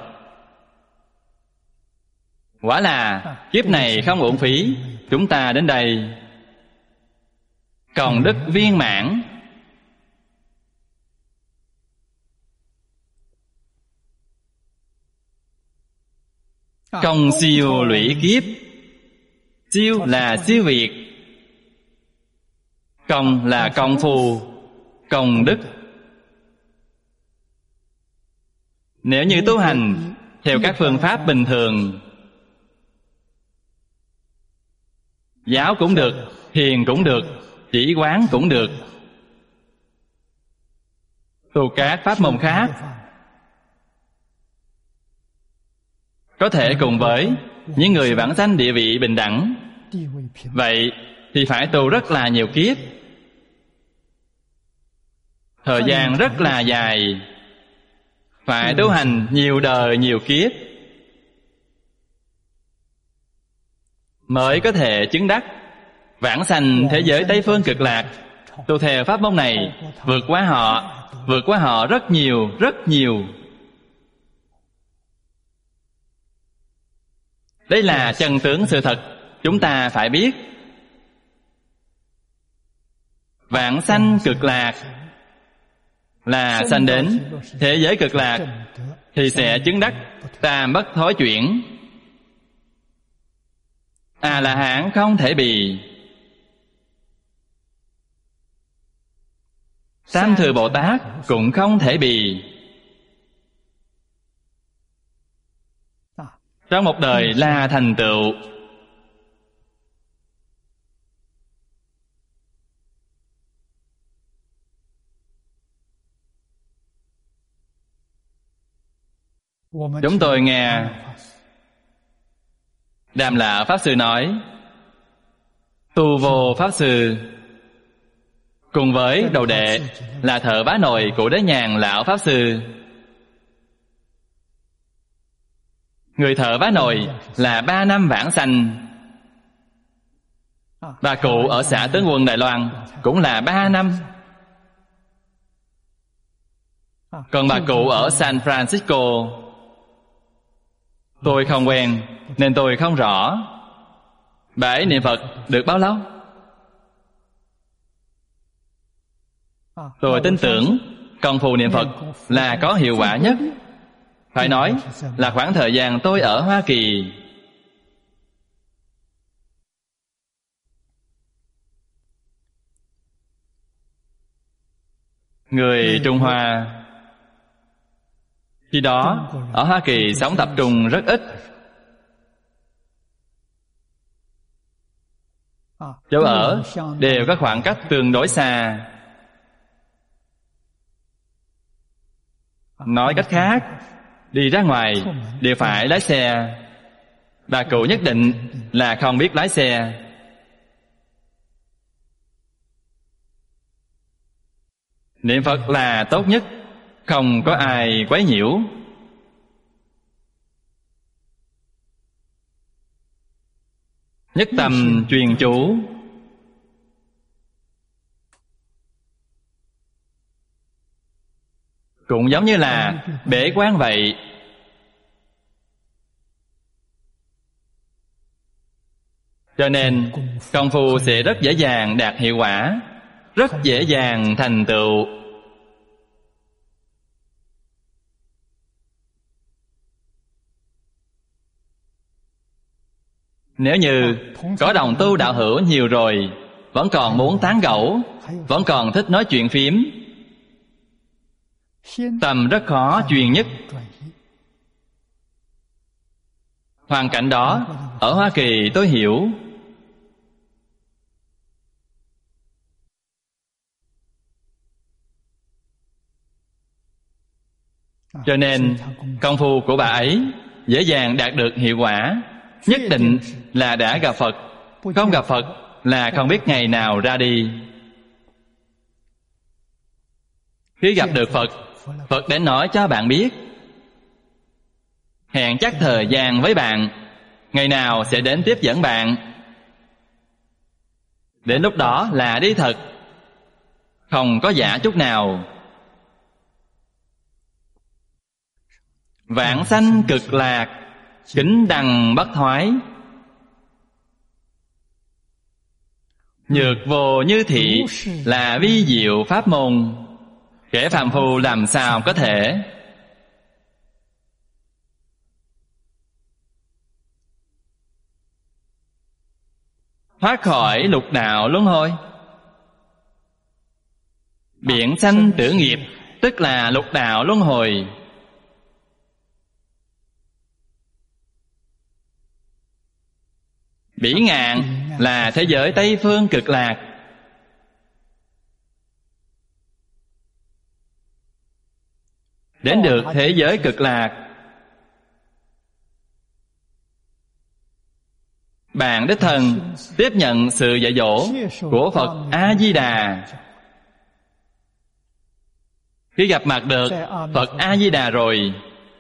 Quả là kiếp này không uổng phí. Chúng ta đến đây công đức viên mãn. Công siêu lũy kiếp. Siêu là siêu việt, công là công phu, công đức. Nếu như tu hành theo các phương pháp bình thường, giáo cũng được, thiền cũng được, chỉ quán cũng được, tu các pháp môn khác, có thể cùng với những người vãng sanh địa vị bình đẳng. Vậy thì phải tu rất là nhiều kiếp. Thời gian rất là dài, phải tu hành nhiều đời nhiều kiếp mới có thể chứng đắc vãng sanh thế giới Tây Phương Cực Lạc. Tu theo pháp môn này vượt qua họ rất nhiều, rất nhiều. Đây là chân tướng sự thật, chúng ta phải biết. Vãng sanh Cực Lạc là sanh đến thế giới Cực Lạc thì sẽ chứng đắc tam bất thối chuyển. A-la-hán không thể bì, Tam Thừa Bồ Tát cũng không thể bì. Trong một đời là thành tựu. Chúng tôi nghe Đàm Lão Pháp Sư nói, Tu Vô Pháp Sư cùng với đầu đệ là thợ vá nồi của Đế Nhàn Lão Pháp Sư. Người thợ vá nồi là 3 năm vãng sanh. Bà cụ ở xã Tướng Quân Đài Loan cũng là 3 năm. Còn bà cụ ở San Francisco tôi không quen nên tôi không rõ. Bà ấy niệm Phật được bao lâu? Tôi tin tưởng công phu niệm Phật là có hiệu quả nhất. Phải nói là khoảng thời gian tôi ở Hoa Kỳ. Người Trung Hoa khi đó ở Hoa Kỳ sống tập trung rất ít. Chỗ ở đều có khoảng cách tương đối xa. Nói cách khác, đi ra ngoài đều phải lái xe. Bà cụ nhất định là không biết lái xe. Niệm Phật là tốt nhất, không có ai quấy nhiễu. Nhất tâm chuyên chú. Cũng giống như là bế quan vậy. Cho nên công phu sẽ rất dễ dàng đạt hiệu quả, rất dễ dàng thành tựu. Nếu như có đồng tu đạo hữu nhiều rồi, vẫn còn muốn tán gẫu, vẫn còn thích nói chuyện phím, tâm rất khó chuyên nhất. Hoàn cảnh đó ở Hoa Kỳ tôi hiểu. Cho nên công phu của bà ấy dễ dàng đạt được hiệu quả. Nhất định là đã gặp Phật. Không gặp Phật là không biết ngày nào ra đi. Khi gặp được Phật, Phật đến nói cho bạn biết, hẹn chắc thời gian với bạn, ngày nào sẽ đến tiếp dẫn bạn. Đến lúc đó là đi thật, không có giả chút nào. Vãng sanh Cực Lạc, kính đằng bất thoái. Nhược vô như thị là vi diệu pháp môn, kẻ phàm phu làm sao có thể. Thoát khỏi lục đạo luân hồi. Biển sanh tử nghiệp tức là lục đạo luân hồi. Bỉ ngạn là thế giới Tây Phương Cực Lạc. Đến được thế giới Cực Lạc, bạn đích thân tiếp nhận sự dạy dỗ của Phật A-di-đà. Khi gặp mặt được Phật A-di-đà rồi,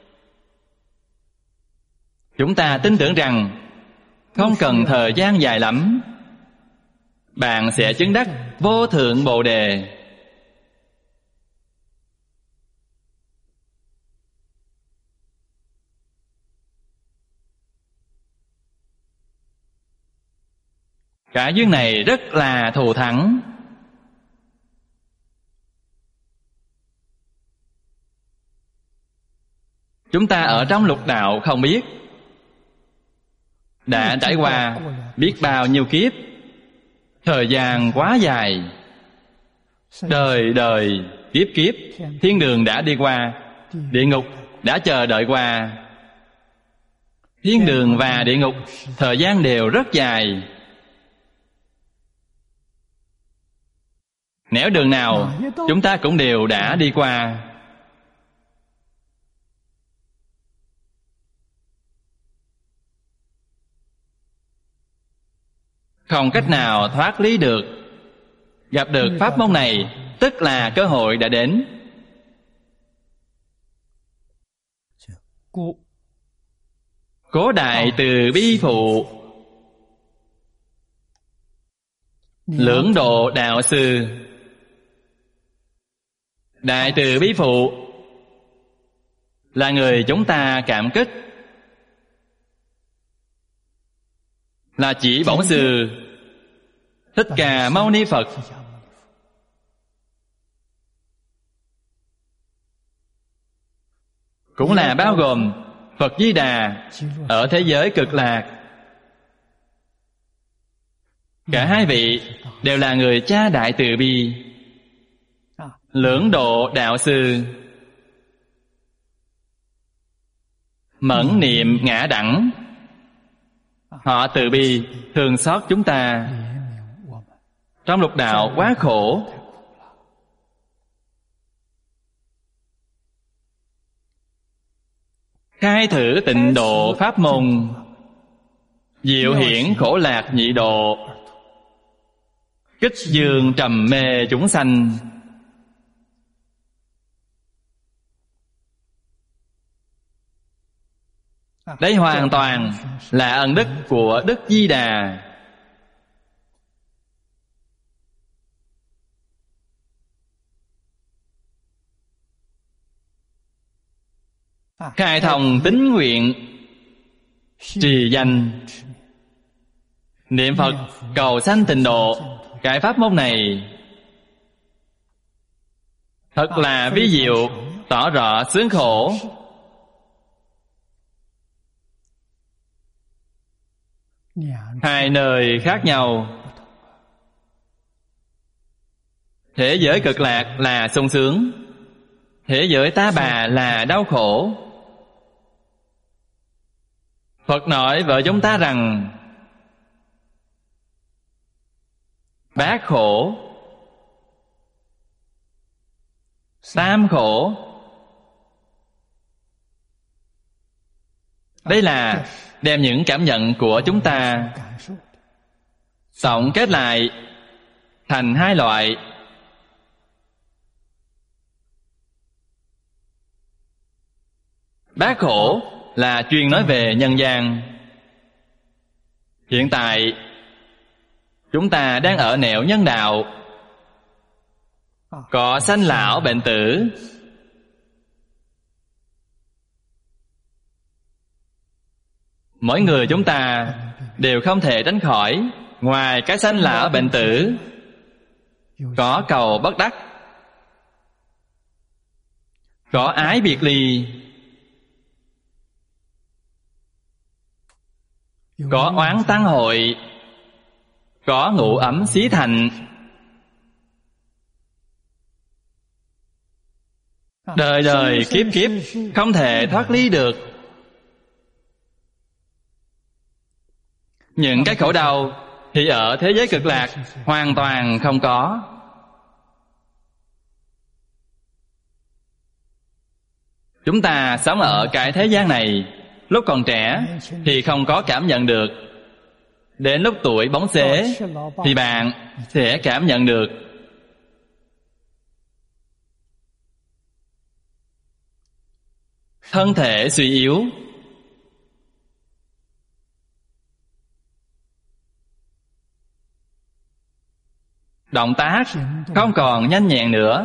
chúng ta tin tưởng rằng không cần thời gian dài lắm, bạn sẽ chứng đắc vô thượng Bồ Đề. Cái duyên này rất là thù thắng. Chúng ta ở trong lục đạo không biết, đã trải qua biết bao nhiêu kiếp, thời gian quá dài, đời đời kiếp kiếp. Thiên đường đã đi qua, địa ngục đã chờ đợi qua. Thiên đường và địa ngục thời gian đều rất dài. Nẻo đường nào chúng ta cũng đều đã đi qua. Không cách nào thoát lý được. Gặp được pháp môn này tức là cơ hội đã đến. Cố Đại Từ Bi Phụ, Lưỡng Độ Đạo Sư. Đại Từ Bi Phụ là người chúng ta cảm kích, là chỉ Bổn Sư Thích Ca Mâu Ni Phật. Cũng là bao gồm Phật Di Đà ở thế giới Cực Lạc. Cả hai vị đều là người cha đại từ bi. Lưỡng Độ Đạo Sư, mẫn niệm ngã đẳng. Họ từ bi thương xót chúng ta. Trong lục đạo quá khổ, khai thử tịnh độ pháp môn, diệu hiển khổ lạc nhị độ, kích dương trầm mê chúng sanh. Đây hoàn toàn là ân đức của Đức Di Đà. Khai thông tín nguyện, trì danh, niệm Phật cầu sanh tịnh độ. Cái pháp môn này thật là vi diệu, tỏ rõ xướng khổ. Hai nơi khác nhau. Thế giới Cực Lạc là sung sướng, thế giới Ta Bà là đau khổ. Phật nói với chúng ta rằng bát khổ, tam khổ. Đây là đem những cảm nhận của chúng ta tổng kết lại thành hai loại. Bát khổ là chuyên nói về nhân gian. Hiện tại chúng ta đang ở nẻo nhân đạo, có sanh lão bệnh tử. Mỗi người chúng ta đều không thể tránh khỏi. Ngoài cái sanh lão bệnh tử, có cầu bất đắc, có ái biệt ly, có oán tăng hội, có ngũ ấm xí thành. Đời đời kiếp kiếp không thể thoát ly được. Những cái khổ đau thì ở thế giới Cực Lạc hoàn toàn không có. Chúng ta sống ở cái thế gian này, lúc còn trẻ thì không có cảm nhận được. Đến lúc tuổi bóng xế thì bạn sẽ cảm nhận được. thân thể suy yếu. Động tác không còn nhanh nhẹn nữa.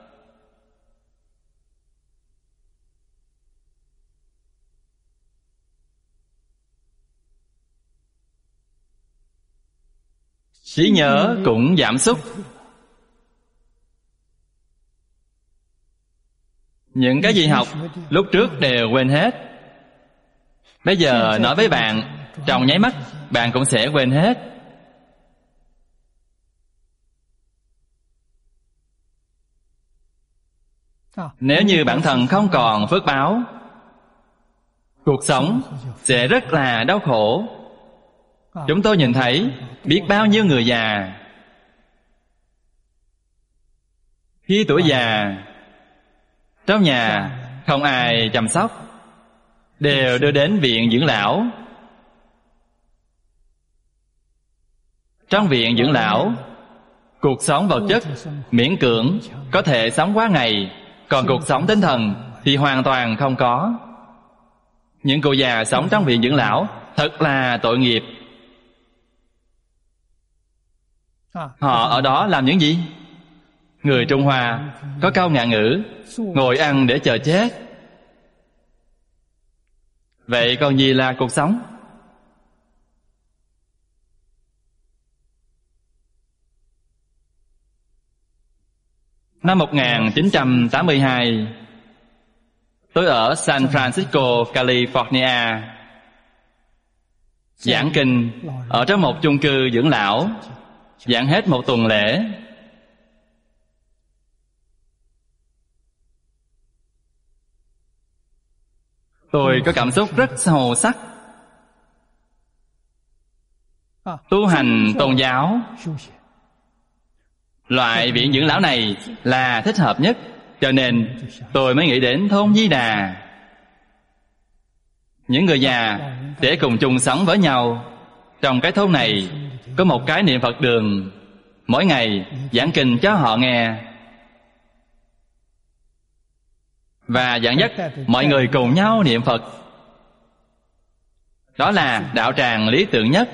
Trí nhớ cũng giảm sút. Những cái gì học lúc trước đều quên hết. Bây giờ nói với bạn, trong nháy mắt bạn cũng sẽ quên hết. Nếu như bản thân không còn phước báo, cuộc sống sẽ rất là đau khổ. Chúng tôi nhìn thấy biết bao nhiêu người già, khi tuổi già, trong nhà không ai chăm sóc, đều đưa đến viện dưỡng lão. Trong viện dưỡng lão, cuộc sống vật chất miễn cưỡng có thể sống qua ngày, còn cuộc sống tinh thần thì hoàn toàn không có. Những cụ già sống trong viện dưỡng lão thật là tội nghiệp. Họ ở đó làm những gì? Người Trung Hoa có câu ngạn ngữ, ngồi ăn để chờ chết. Vậy còn gì là cuộc sống? Năm 1982, tôi ở San Francisco, California, giảng kinh ở trong một chung cư dưỡng lão, giảng hết một tuần lễ. Tôi có cảm xúc rất sâu sắc. Tu hành tôn giáo, loại viện dưỡng lão này là thích hợp nhất, cho nên tôi mới nghĩ đến thôn Di Đà. Những người già sẽ cùng chung sống với nhau. Trong cái thôn này có một cái niệm Phật đường, mỗi ngày giảng kinh cho họ nghe, và dẫn dắt mọi người cùng nhau niệm Phật. Đó là đạo tràng lý tưởng nhất.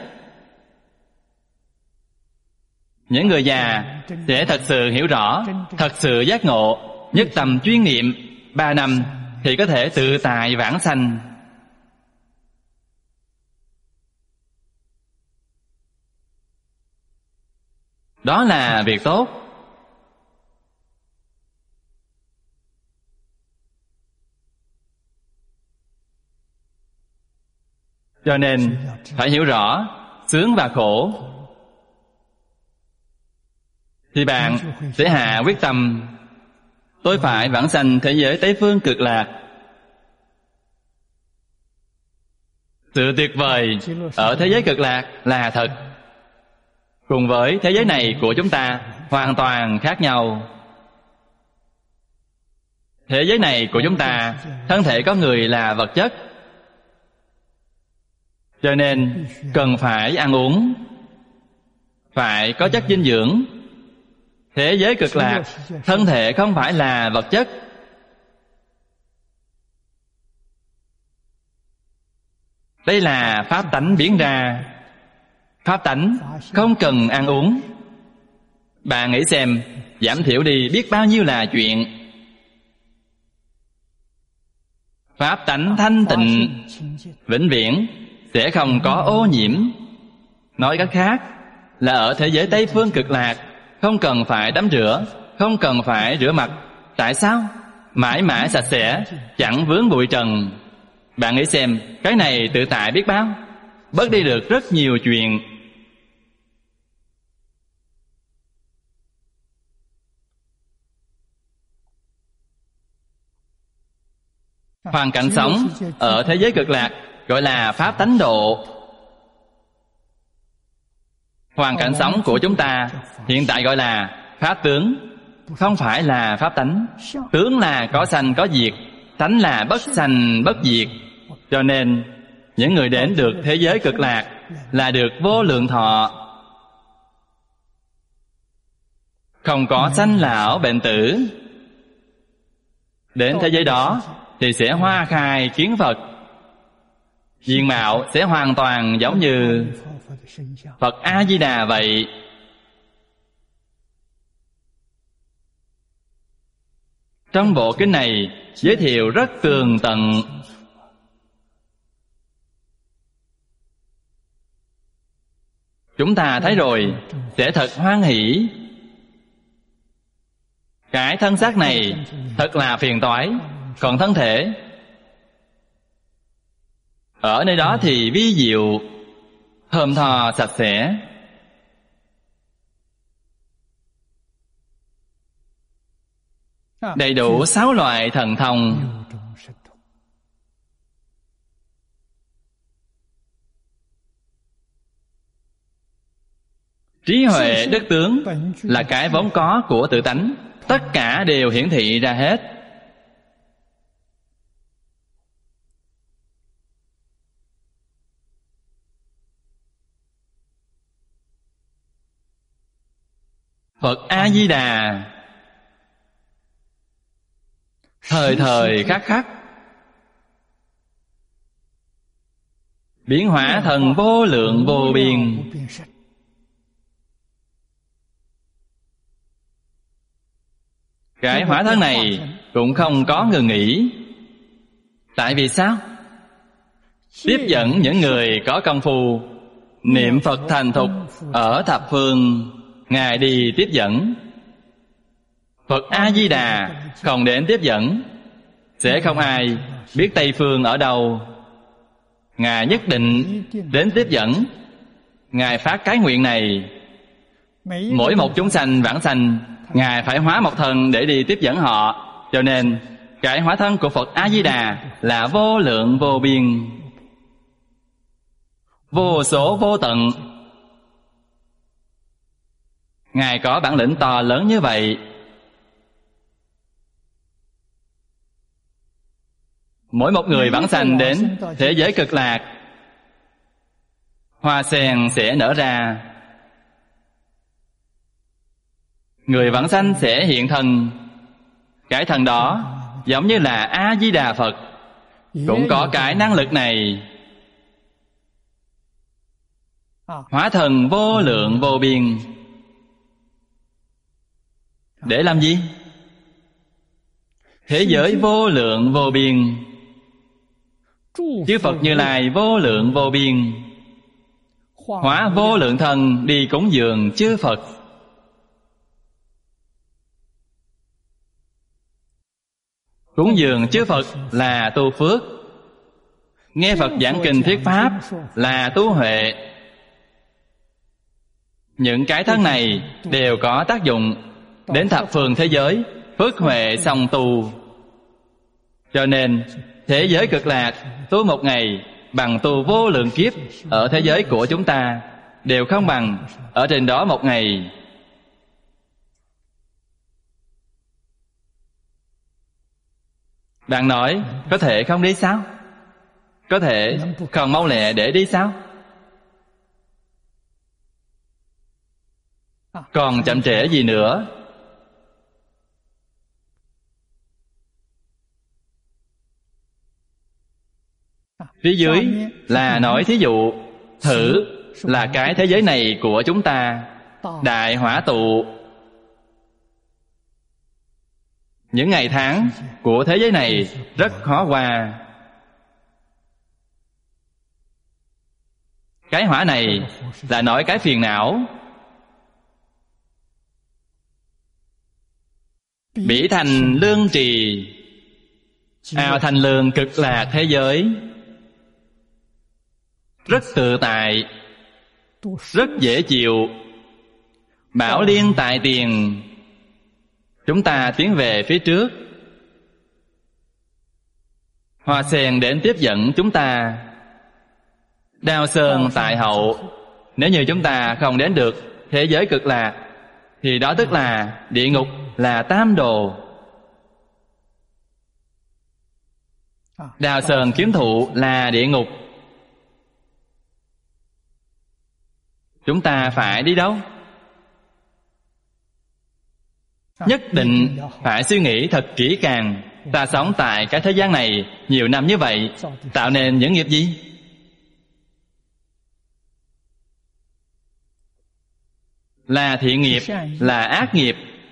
Những người già sẽ thật sự hiểu rõ, thật sự giác ngộ, nhất tâm chuyên niệm 3 năm thì có thể tự tại vãng sanh. Đó là việc tốt. Cho nên phải hiểu rõ sướng và khổ, thì bạn sẽ hạ quyết tâm, tôi phải vãng sanh thế giới Tây Phương Cực Lạc. Sự tuyệt vời ở thế giới Cực Lạc là thật, cùng với thế giới này của chúng ta hoàn toàn khác nhau. Thế giới này của chúng ta, thân thể con người là vật chất, cho nên cần phải ăn uống, phải có chất dinh dưỡng. Thế giới Cực Lạc, thân thể không phải là vật chất. Đây là pháp tánh biến ra. Pháp tánh không cần ăn uống. Bạn nghĩ xem, giảm thiểu đi biết bao nhiêu là chuyện. Pháp tánh thanh tịnh, vĩnh viễn sẽ không có ô nhiễm. Nói cách khác là ở thế giới Tây Phương Cực Lạc không cần phải tắm rửa, không cần phải rửa mặt. Tại sao? Mãi mãi sạch sẽ, chẳng vướng bụi trần. Bạn nghĩ xem, cái này tự tại biết bao, bớt đi được rất nhiều chuyện. Hoàn cảnh sống ở thế giới Cực Lạc gọi là pháp tánh độ. Hoàn cảnh sống của chúng ta hiện tại gọi là pháp tướng, không phải là pháp tánh. Tướng là có sanh có diệt, tánh là bất sanh bất diệt. Cho nên những người đến được thế giới Cực Lạc là được vô lượng thọ, không có sanh lão bệnh tử. Đến thế giới đó thì sẽ hoa khai kiến Phật. Diện mạo sẽ hoàn toàn giống như Phật A-di-đà vậy. Trong bộ kinh này giới thiệu rất tường tận. Chúng ta thấy rồi sẽ thật hoan hỷ. Cái thân xác này thật là phiền toái. Còn thân thể ở nơi đó thì vi diệu, thơm tho sạch sẽ. Đầy đủ 6 loại thần thông. Trí huệ đức tướng là cái vốn có của tự tánh, tất cả đều hiển thị ra hết. Phật A-di-đà thời thời khắc khắc biến hóa thần vô lượng vô biên. Cái hóa thân này cũng không có ngừng nghỉ. Tại vì sao? Tiếp dẫn những người có công phu niệm Phật thành thục ở thập phương, Ngài đi tiếp dẫn. Phật A-di-đà không đến tiếp dẫn, sẽ không ai biết Tây phương ở đâu. Ngài nhất định đến tiếp dẫn. Ngài phát cái nguyện này. Mỗi một chúng sanh vãng sanh, Ngài phải hóa một thân để đi tiếp dẫn họ. Cho nên cái hóa thân của Phật A-di-đà là vô lượng vô biên, vô số vô tận. Ngài có bản lĩnh to lớn như vậy. Mỗi một người vãng sanh đến thế giới cực lạc, hoa sen sẽ nở ra. Người vãng sanh sẽ hiện thân. Cái thân đó giống như là A-di-đà Phật, cũng có cái năng lực này. Hóa thân vô lượng vô biên. Để làm gì? Thế giới vô lượng vô biên, chư Phật Như Lai vô lượng vô biên, hóa vô lượng thân đi cúng dường chư Phật. Cúng dường chư Phật là tu phước, nghe Phật giảng kinh thuyết pháp là tu huệ. Những cái thân này đều có tác dụng đến thập phương thế giới, phước huệ song tu. Cho nên thế giới cực lạc tu một ngày bằng tu vô lượng kiếp ở thế giới của chúng ta, đều không bằng ở trên đó một ngày. Bạn nói có thể không đi sao? Có thể không mau lẹ để đi sao? Còn chậm trễ gì nữa? Phía dưới là nói thí dụ, thử là cái thế giới này của chúng ta, đại hỏa tụ. Những ngày tháng của thế giới này rất khó qua. Cái hỏa này là nói cái phiền não. Bỉ thành lương trì, ao thành lương cực lạc thế giới. Rất tự tại, rất dễ chịu. Bảo liên tại tiền. Chúng ta tiến về phía trước. Hoa sen đến tiếp dẫn chúng ta. Đao sơn tại hậu. Nếu như chúng ta không đến được thế giới cực lạc, thì đó tức là địa ngục, là tam đồ. Đao sơn kiếm thụ là địa ngục. Chúng ta phải đi đâu? Nhất định phải suy nghĩ thật kỹ càng. Ta sống tại cái thế gian này nhiều năm như vậy, tạo nên những nghiệp gì? Là thiện nghiệp, là ác nghiệp.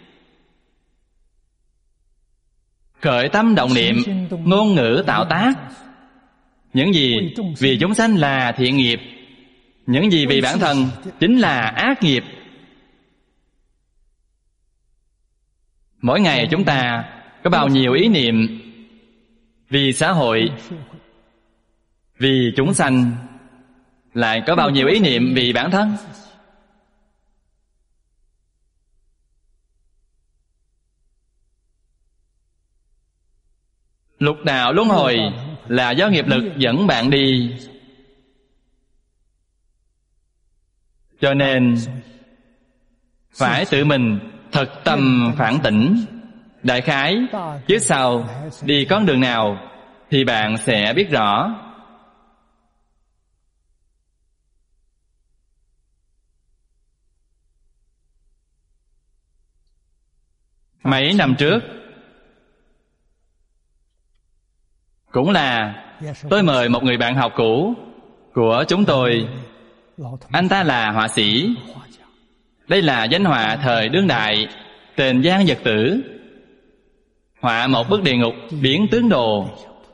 Khởi tâm động niệm, ngôn ngữ tạo tác. Những gì vì chúng sanh là thiện nghiệp, những gì vì bản thân chính là ác nghiệp. Mỗi ngày chúng ta có bao nhiêu ý niệm vì xã hội, vì chúng sanh, lại có bao nhiêu ý niệm vì bản thân? Lục đạo luân hồi là do nghiệp lực dẫn bạn đi. Cho nên phải tự mình thật tâm phản tỉnh. Đại khái trước sau đi con đường nào thì bạn sẽ biết rõ. Mấy năm trước cũng là tôi mời một người bạn học cũ của chúng tôi. Anh ta là họa sĩ. Đây là danh họa thời đương đại, tên Giang Vật Tử, họa một bức địa ngục biến tướng đồ,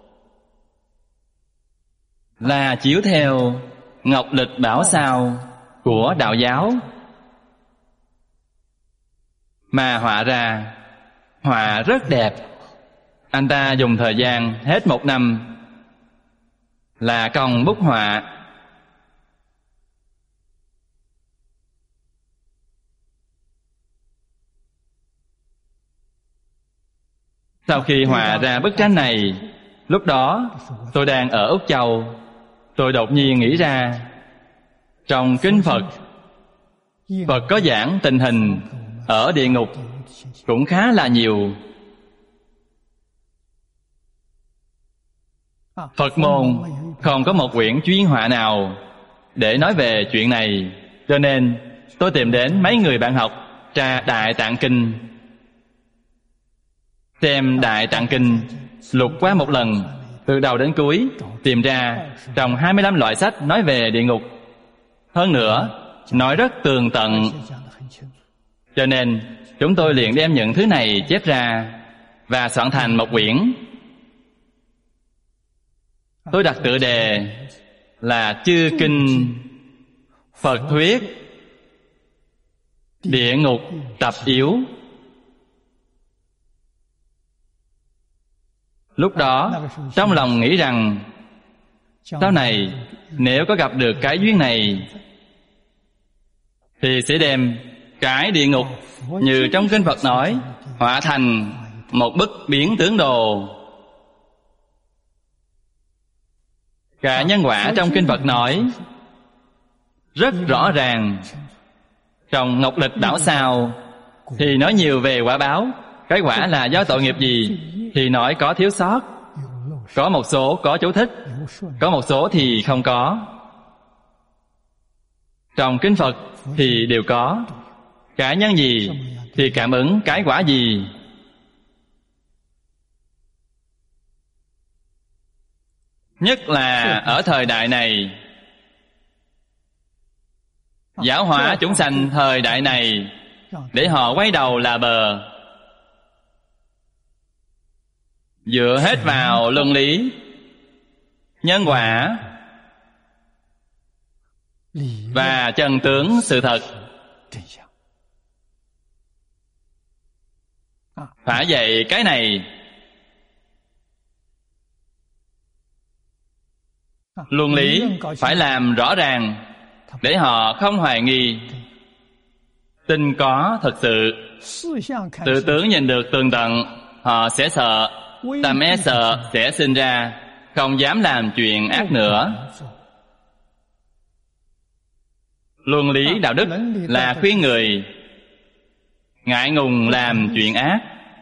là chiếu theo ngọc lịch bảo sao của đạo giáo mà họa ra. Họa rất đẹp. Anh ta dùng thời gian hết 1 năm là công bút họa. Sau khi họa ra bức tranh này, lúc đó tôi đang ở Úc Châu. Tôi đột nhiên nghĩ ra, trong kinh Phật, Phật có giảng tình hình ở địa ngục cũng khá là nhiều. Phật môn không có một quyển chuyên họa nào để nói về chuyện này. Cho nên tôi tìm đến mấy người bạn học tra Đại Tạng Kinh. Xem Đại Tạng Kinh, lục qua một lần, từ đầu đến cuối, tìm ra trong 25 loại sách nói về địa ngục. Hơn nữa, nói rất tường tận. Cho nên chúng tôi liền đem những thứ này chép ra và soạn thành một quyển. Tôi đặt tựa đề là Chư Kinh Phật Thuyết Địa Ngục Tập Yếu. Lúc đó trong lòng nghĩ rằng, sau này nếu có gặp được cái duyên này thì sẽ đem cái địa ngục như trong kinh Phật nói, họa thành một bức biến tướng đồ. Cả nhân quả trong kinh Phật nói rất rõ ràng. Trong ngọc lịch bảo sao thì nói nhiều về quả báo. Cái quả là do tội nghiệp gì thì nói có thiếu sót. Có một số có chú thích, có một số thì không có. Trong kinh Phật thì đều có. Cả nhân gì thì cảm ứng cái quả gì. Nhất là ở thời đại này, giáo hóa chúng sanh thời đại này, để họ quay đầu là bờ, dựa hết vào luân lý, nhân quả và chân tướng sự thật. Phải vậy cái này, luân lý phải làm rõ ràng để họ không hoài nghi. Tin có thật sự, tự tướng nhìn được tường tận, họ sẽ sợ. Tâm e sợ sẽ sinh ra, không dám làm chuyện ác nữa. Luân lý đạo đức là khuyên người ngại ngùng làm chuyện ác.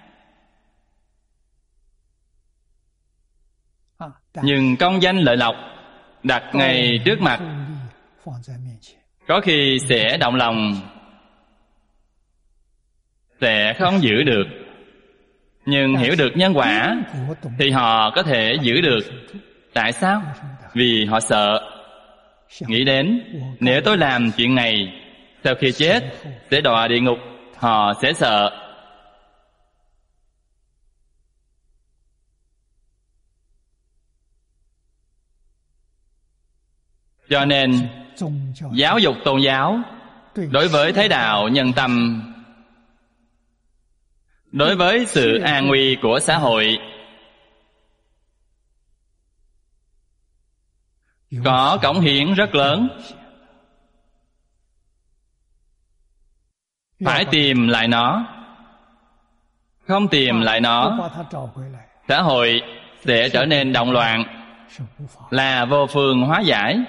Nhưng công danh lợi lộc đặt ngay trước mặt, có khi sẽ động lòng. sẽ không giữ được. Nhưng hiểu được nhân quả thì họ có thể giữ được. Tại sao? Vì họ sợ. Nghĩ đến nếu tôi làm chuyện này, sau khi chết sẽ đọa địa ngục, họ sẽ sợ. Cho nên giáo dục tôn giáo đối với thế đạo nhân tâm, đối với sự an nguy của xã hội có cống hiến rất lớn. Phải tìm lại nó. Không tìm lại nó, xã hội sẽ trở nên động loạn, là vô phương hóa giải.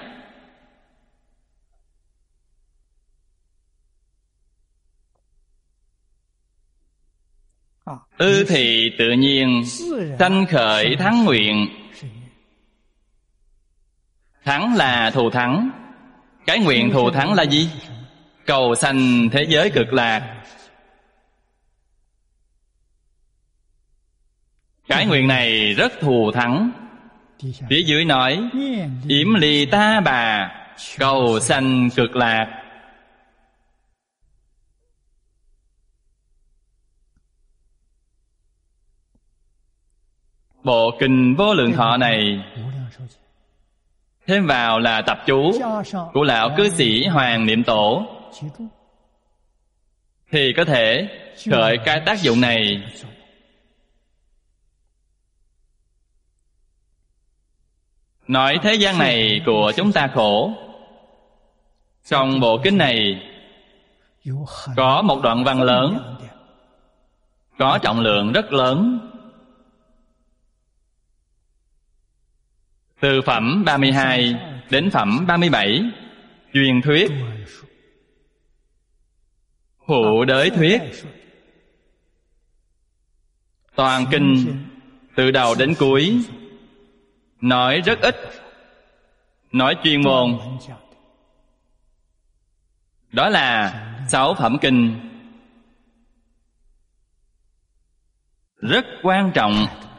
Ư thị tự nhiên, sanh khởi thắng nguyện. Thắng là thù thắng. Cái nguyện thù thắng là gì? Cầu sanh thế giới cực lạc. Cái nguyện này rất thù thắng. Phía dưới nói yểm ly ta bà, cầu sanh cực lạc. Bộ kinh Vô Lượng Thọ này thêm vào là tập chú của lão cư sĩ Hoàng Niệm Tổ, thì có thể khởi cái tác dụng này. Nói thế gian này của chúng ta khổ. Trong bộ kinh này có một đoạn văn lớn, có trọng lượng rất lớn. Từ phẩm 32 đến phẩm 37, truyền thuyết, phụ đới thuyết. Toàn kinh từ đầu đến cuối nói rất ít, nói chuyên môn. Đó là 6 phẩm kinh, rất quan trọng.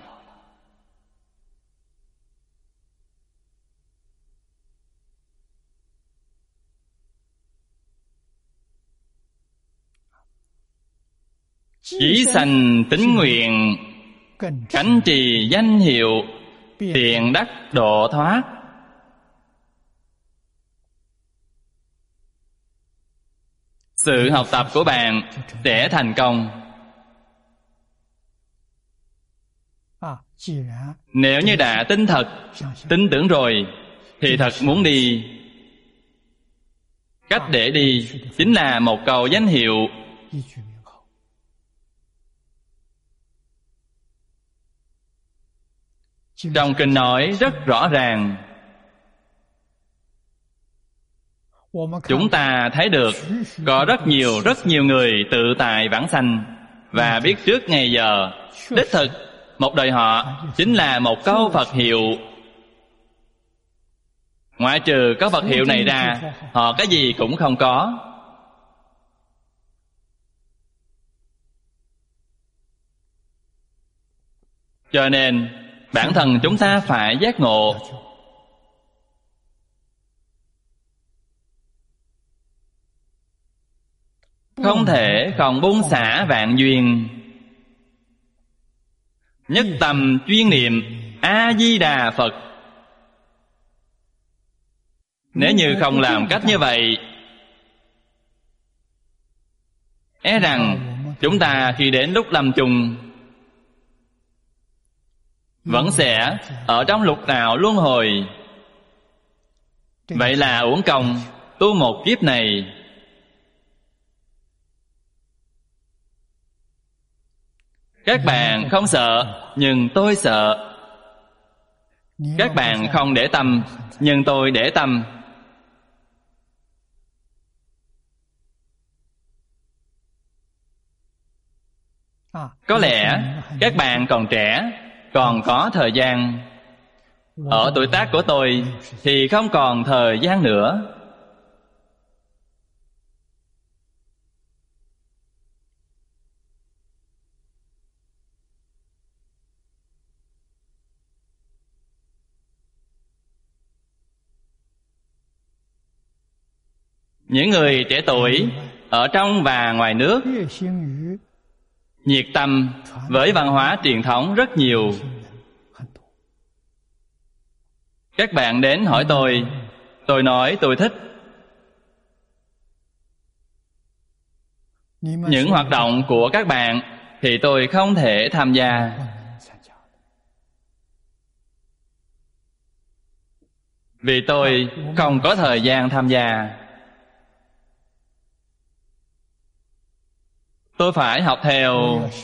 Chí sanh tín nguyện, cánh trì danh hiệu, tiện đắc độ thoát. Sự học tập của bạn sẽ thành công. Nếu như đã tin thật, tin tưởng rồi, thì thật muốn đi. Cách để đi chính là một câu danh hiệu. Trong kinh nói rất rõ ràng. Chúng ta thấy được có rất nhiều người tự tại vãng sanh, và biết trước ngày giờ. Đích thực một đời họ chính là một câu Phật hiệu. Ngoại trừ có Phật hiệu này ra, họ cái gì cũng không có. Cho nên bản thân chúng ta phải giác ngộ. Không thể không buông xả vạn duyên, nhất tâm chuyên niệm A-di-đà Phật. Nếu như không làm cách như vậy, e rằng chúng ta khi đến lúc lâm chung vẫn sẽ ở trong lục đạo luân hồi. Vậy là uổng công tu một kiếp này. Các bạn không sợ, nhưng tôi sợ. Các bạn không để tâm, nhưng tôi để tâm. Có lẽ các bạn còn trẻ, còn có thời gian. Ở tuổi tác của tôi thì không còn thời gian nữa. Những người trẻ tuổi ở trong và ngoài nước nhiệt tâm với văn hóa truyền thống rất nhiều. Các bạn đến hỏi tôi nói tôi thích. Những hoạt động của các bạn thì tôi không thể tham gia. Vì tôi không có thời gian tham gia. Tôi phải học theo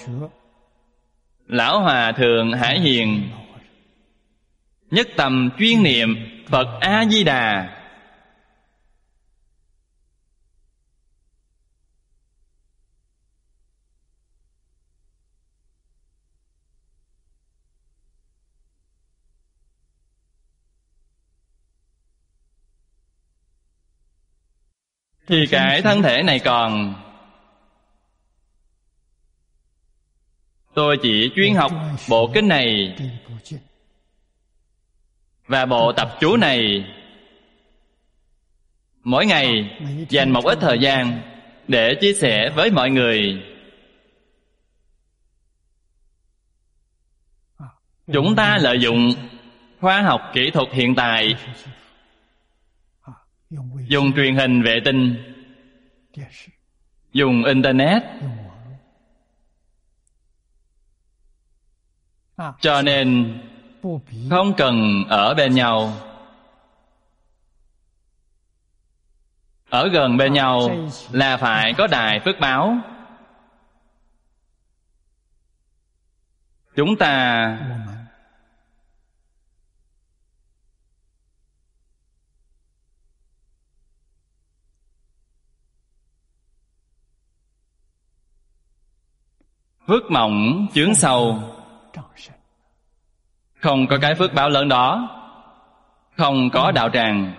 Lão Hòa Thượng Hải Hiền, nhất tâm chuyên niệm Phật A-di-đà. Thì cái thân thể này còn, tôi chỉ chuyên học bộ kinh này và bộ tập chú này. Mỗi ngày dành một ít thời gian để chia sẻ với mọi người. Chúng ta lợi dụng khoa học kỹ thuật hiện tại, dùng truyền hình vệ tinh, dùng Internet, cho nên không cần ở bên nhau. Ở gần bên nhau là phải có đài phước báo. Chúng ta phước mỏng chướng sâu, không có cái phước báo lớn đó, không có đạo tràng.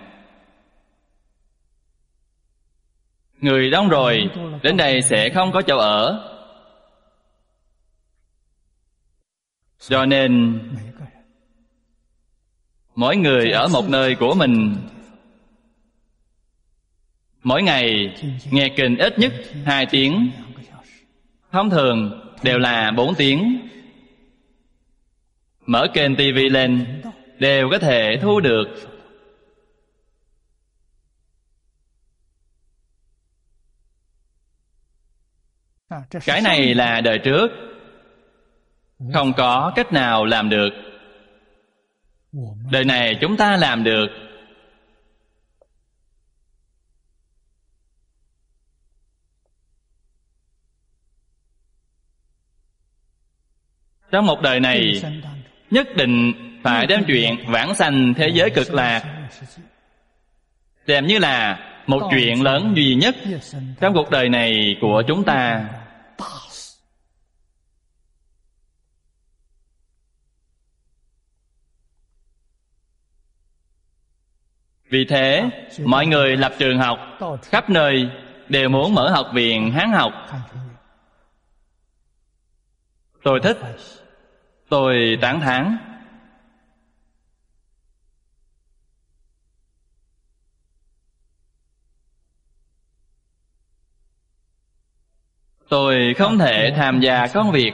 Người đông rồi, đến đây sẽ không có chỗ ở. Cho nên mỗi người ở một nơi của mình. Mỗi ngày nghe kinh ít nhất 2 tiếng, thông thường đều là 4 tiếng. Mở kênh TV lên đều có thể thu được. Cái này là đời trước không có cách nào làm được. Đời này chúng ta làm được. Trong một đời này nhất định phải đem chuyện vãng sanh thế giới cực lạc xem như là một chuyện lớn duy nhất trong cuộc đời này của chúng ta. Vì thế mọi người lập trường học khắp nơi đều muốn mở học viện Hán học. Tôi thích, tôi tán thán. Tôi không thể tham gia công việc.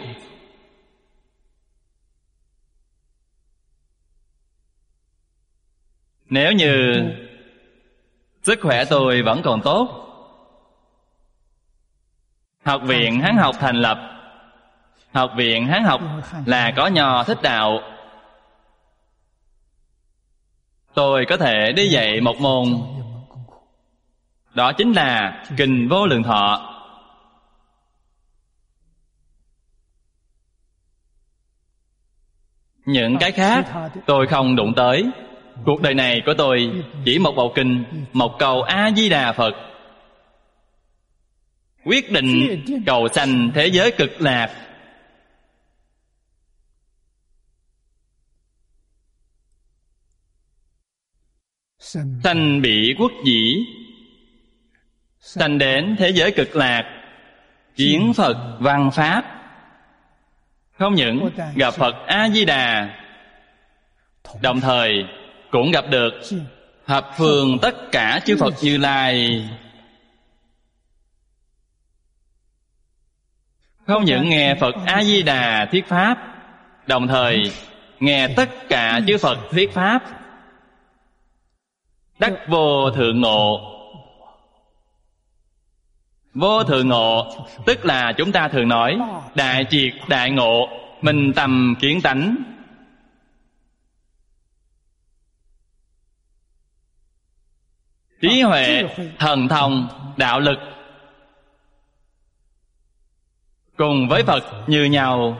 Nếu như sức khỏe tôi vẫn còn tốt, học viện Hán học thành lập. Học viện Hán học là có Nho Thích Đạo. Tôi có thể đi dạy một môn, đó chính là Kinh Vô Lượng Thọ. Những cái khác tôi không đụng tới. Cuộc đời này của tôi chỉ một bộ kinh, một câu A-di-đà Phật, quyết định cầu sanh thế giới cực lạc. Sanh bị quốc dĩ, sanh đến thế giới cực lạc, kiến Phật văn Pháp. Không những gặp Phật A-di-đà, đồng thời cũng gặp được thập phương tất cả chư Phật Như Lai. Không những nghe Phật A-di-đà thuyết pháp, đồng thời nghe tất cả chư Phật thuyết pháp, đắc vô thượng ngộ. Vô thượng ngộ tức là chúng ta thường nói đại triệt đại ngộ, minh tâm kiến tánh. Trí huệ, thần thông, đạo lực cùng với Phật như nhau.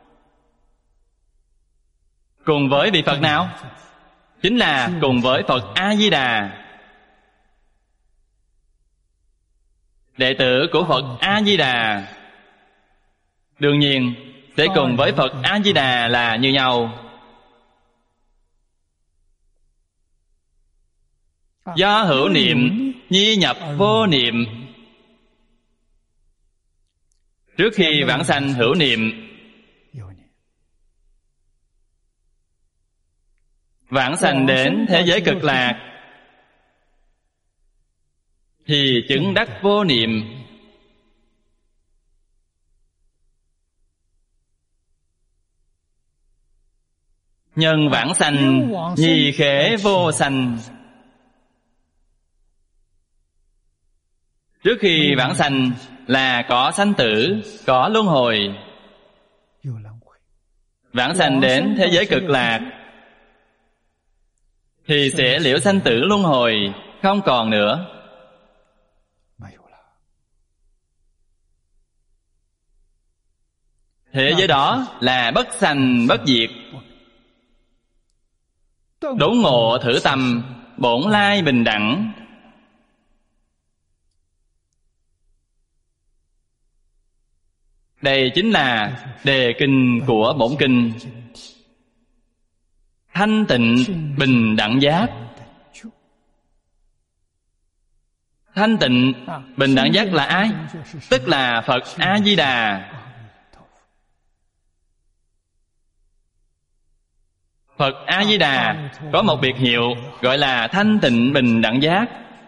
Cùng với vị Phật nào? Chính là cùng với Phật A-di-đà. Đệ tử của Phật A-di-đà đương nhiên sẽ cùng với Phật A-di-đà là như nhau. Do hữu niệm nhi nhập vô niệm. Trước khi vãng sanh hữu niệm, vãng sanh đến thế giới cực lạc thì chứng đắc vô niệm. Nhân vãng sanh nhi khế vô sanh. Trước khi vãng sanh là có sanh tử, có luân hồi. Vãng sanh đến thế giới cực lạc thì sẽ liễu sanh tử luân hồi, không còn nữa. Thế giới đó là bất sanh bất diệt. Đốn ngộ thử tâm, bổn lai bình đẳng. Đây chính là đề kinh của bổn kinh. Thanh tịnh bình đẳng giác. Thanh tịnh bình đẳng giác là ai? Tức là Phật A-di-đà. Phật A-di-đà có một biệt hiệu gọi là thanh tịnh bình đẳng giác.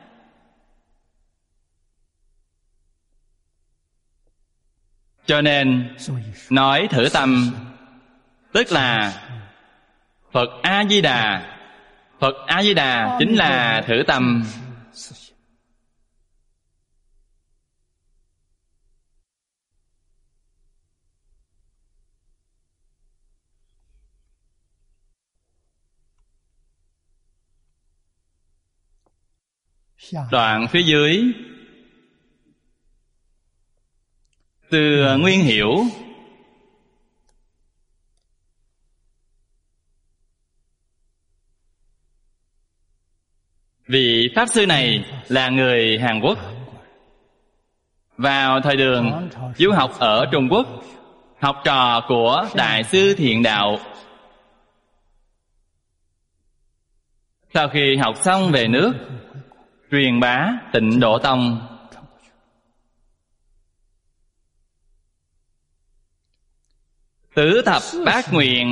Cho nên nói thử tâm tức là Phật A-di-đà. Phật A-di-đà chính là thử tâm. Đoạn phía dưới từ nguyên hiểu. Vị Pháp Sư này là người Hàn Quốc. Vào thời Đường du học ở Trung Quốc, học trò của Đại sư Thiện Đạo. Sau khi học xong về nước, truyền bá Tịnh Độ Tông. Tứ thập bát nguyện,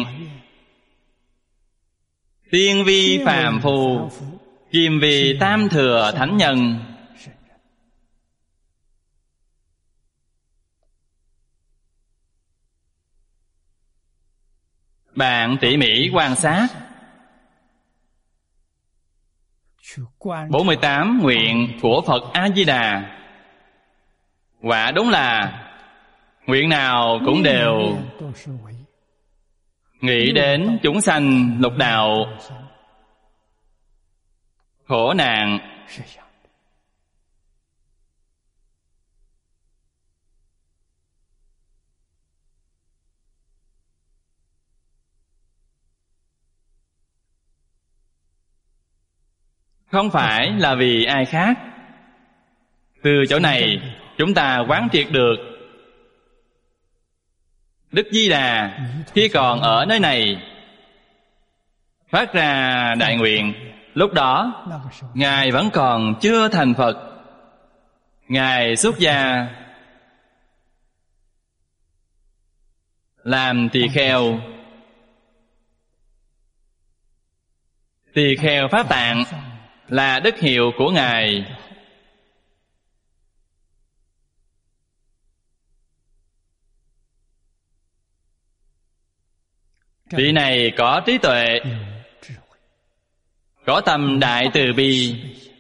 tiên vi phàm phu, kiêm vi tam thừa thánh nhân. Bạn tỉ mỉ quan sát 48 nguyện của Phật A-di-đà. Quả đúng là nguyện nào cũng đều nghĩ đến chúng sanh lục đạo khổ nạn. Không phải là vì ai khác. Từ chỗ này chúng ta quán triệt được Đức Di Đà khi còn ở nơi này phát ra đại nguyện. Lúc đó Ngài vẫn còn chưa thành Phật. Ngài xuất gia làm tỳ kheo. Tỳ kheo Pháp Tạng là đức hiệu của Ngài. Vị này có trí tuệ, có tâm đại từ bi,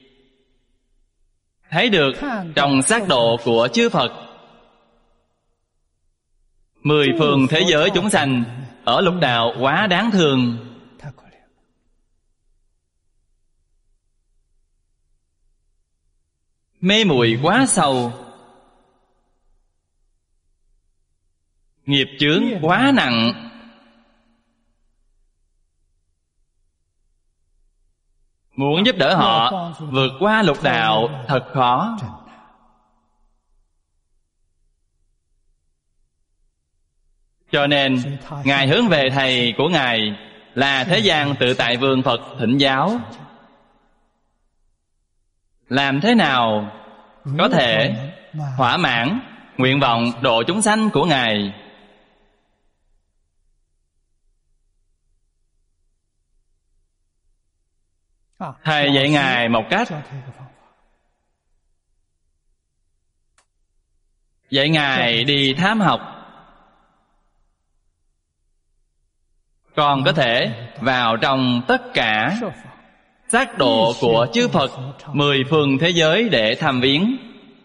thấy được trong sát độ của chư Phật, 10 phương thế giới chúng sanh ở lục đạo quá đáng thương. Mê muội quá sâu, nghiệp chướng quá nặng. Muốn giúp đỡ họ vượt qua lục đạo thật khó. Cho nên Ngài hướng về Thầy của Ngài là Thế gian Tự Tại Vương Phật Thỉnh Giáo. Làm thế nào có thể thỏa mãn nguyện vọng độ chúng sanh của Ngài? Thầy dạy Ngài một cách, dạy Ngài đi thám học. Còn có thể vào trong tất cả sát độ của chư Phật 10 phương thế giới để thăm viếng.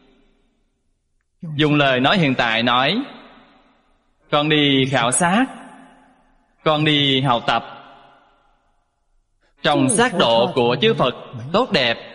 Dùng lời nói hiện tại nói, con đi khảo sát, con đi học tập. Trong sát độ của chư Phật tốt đẹp,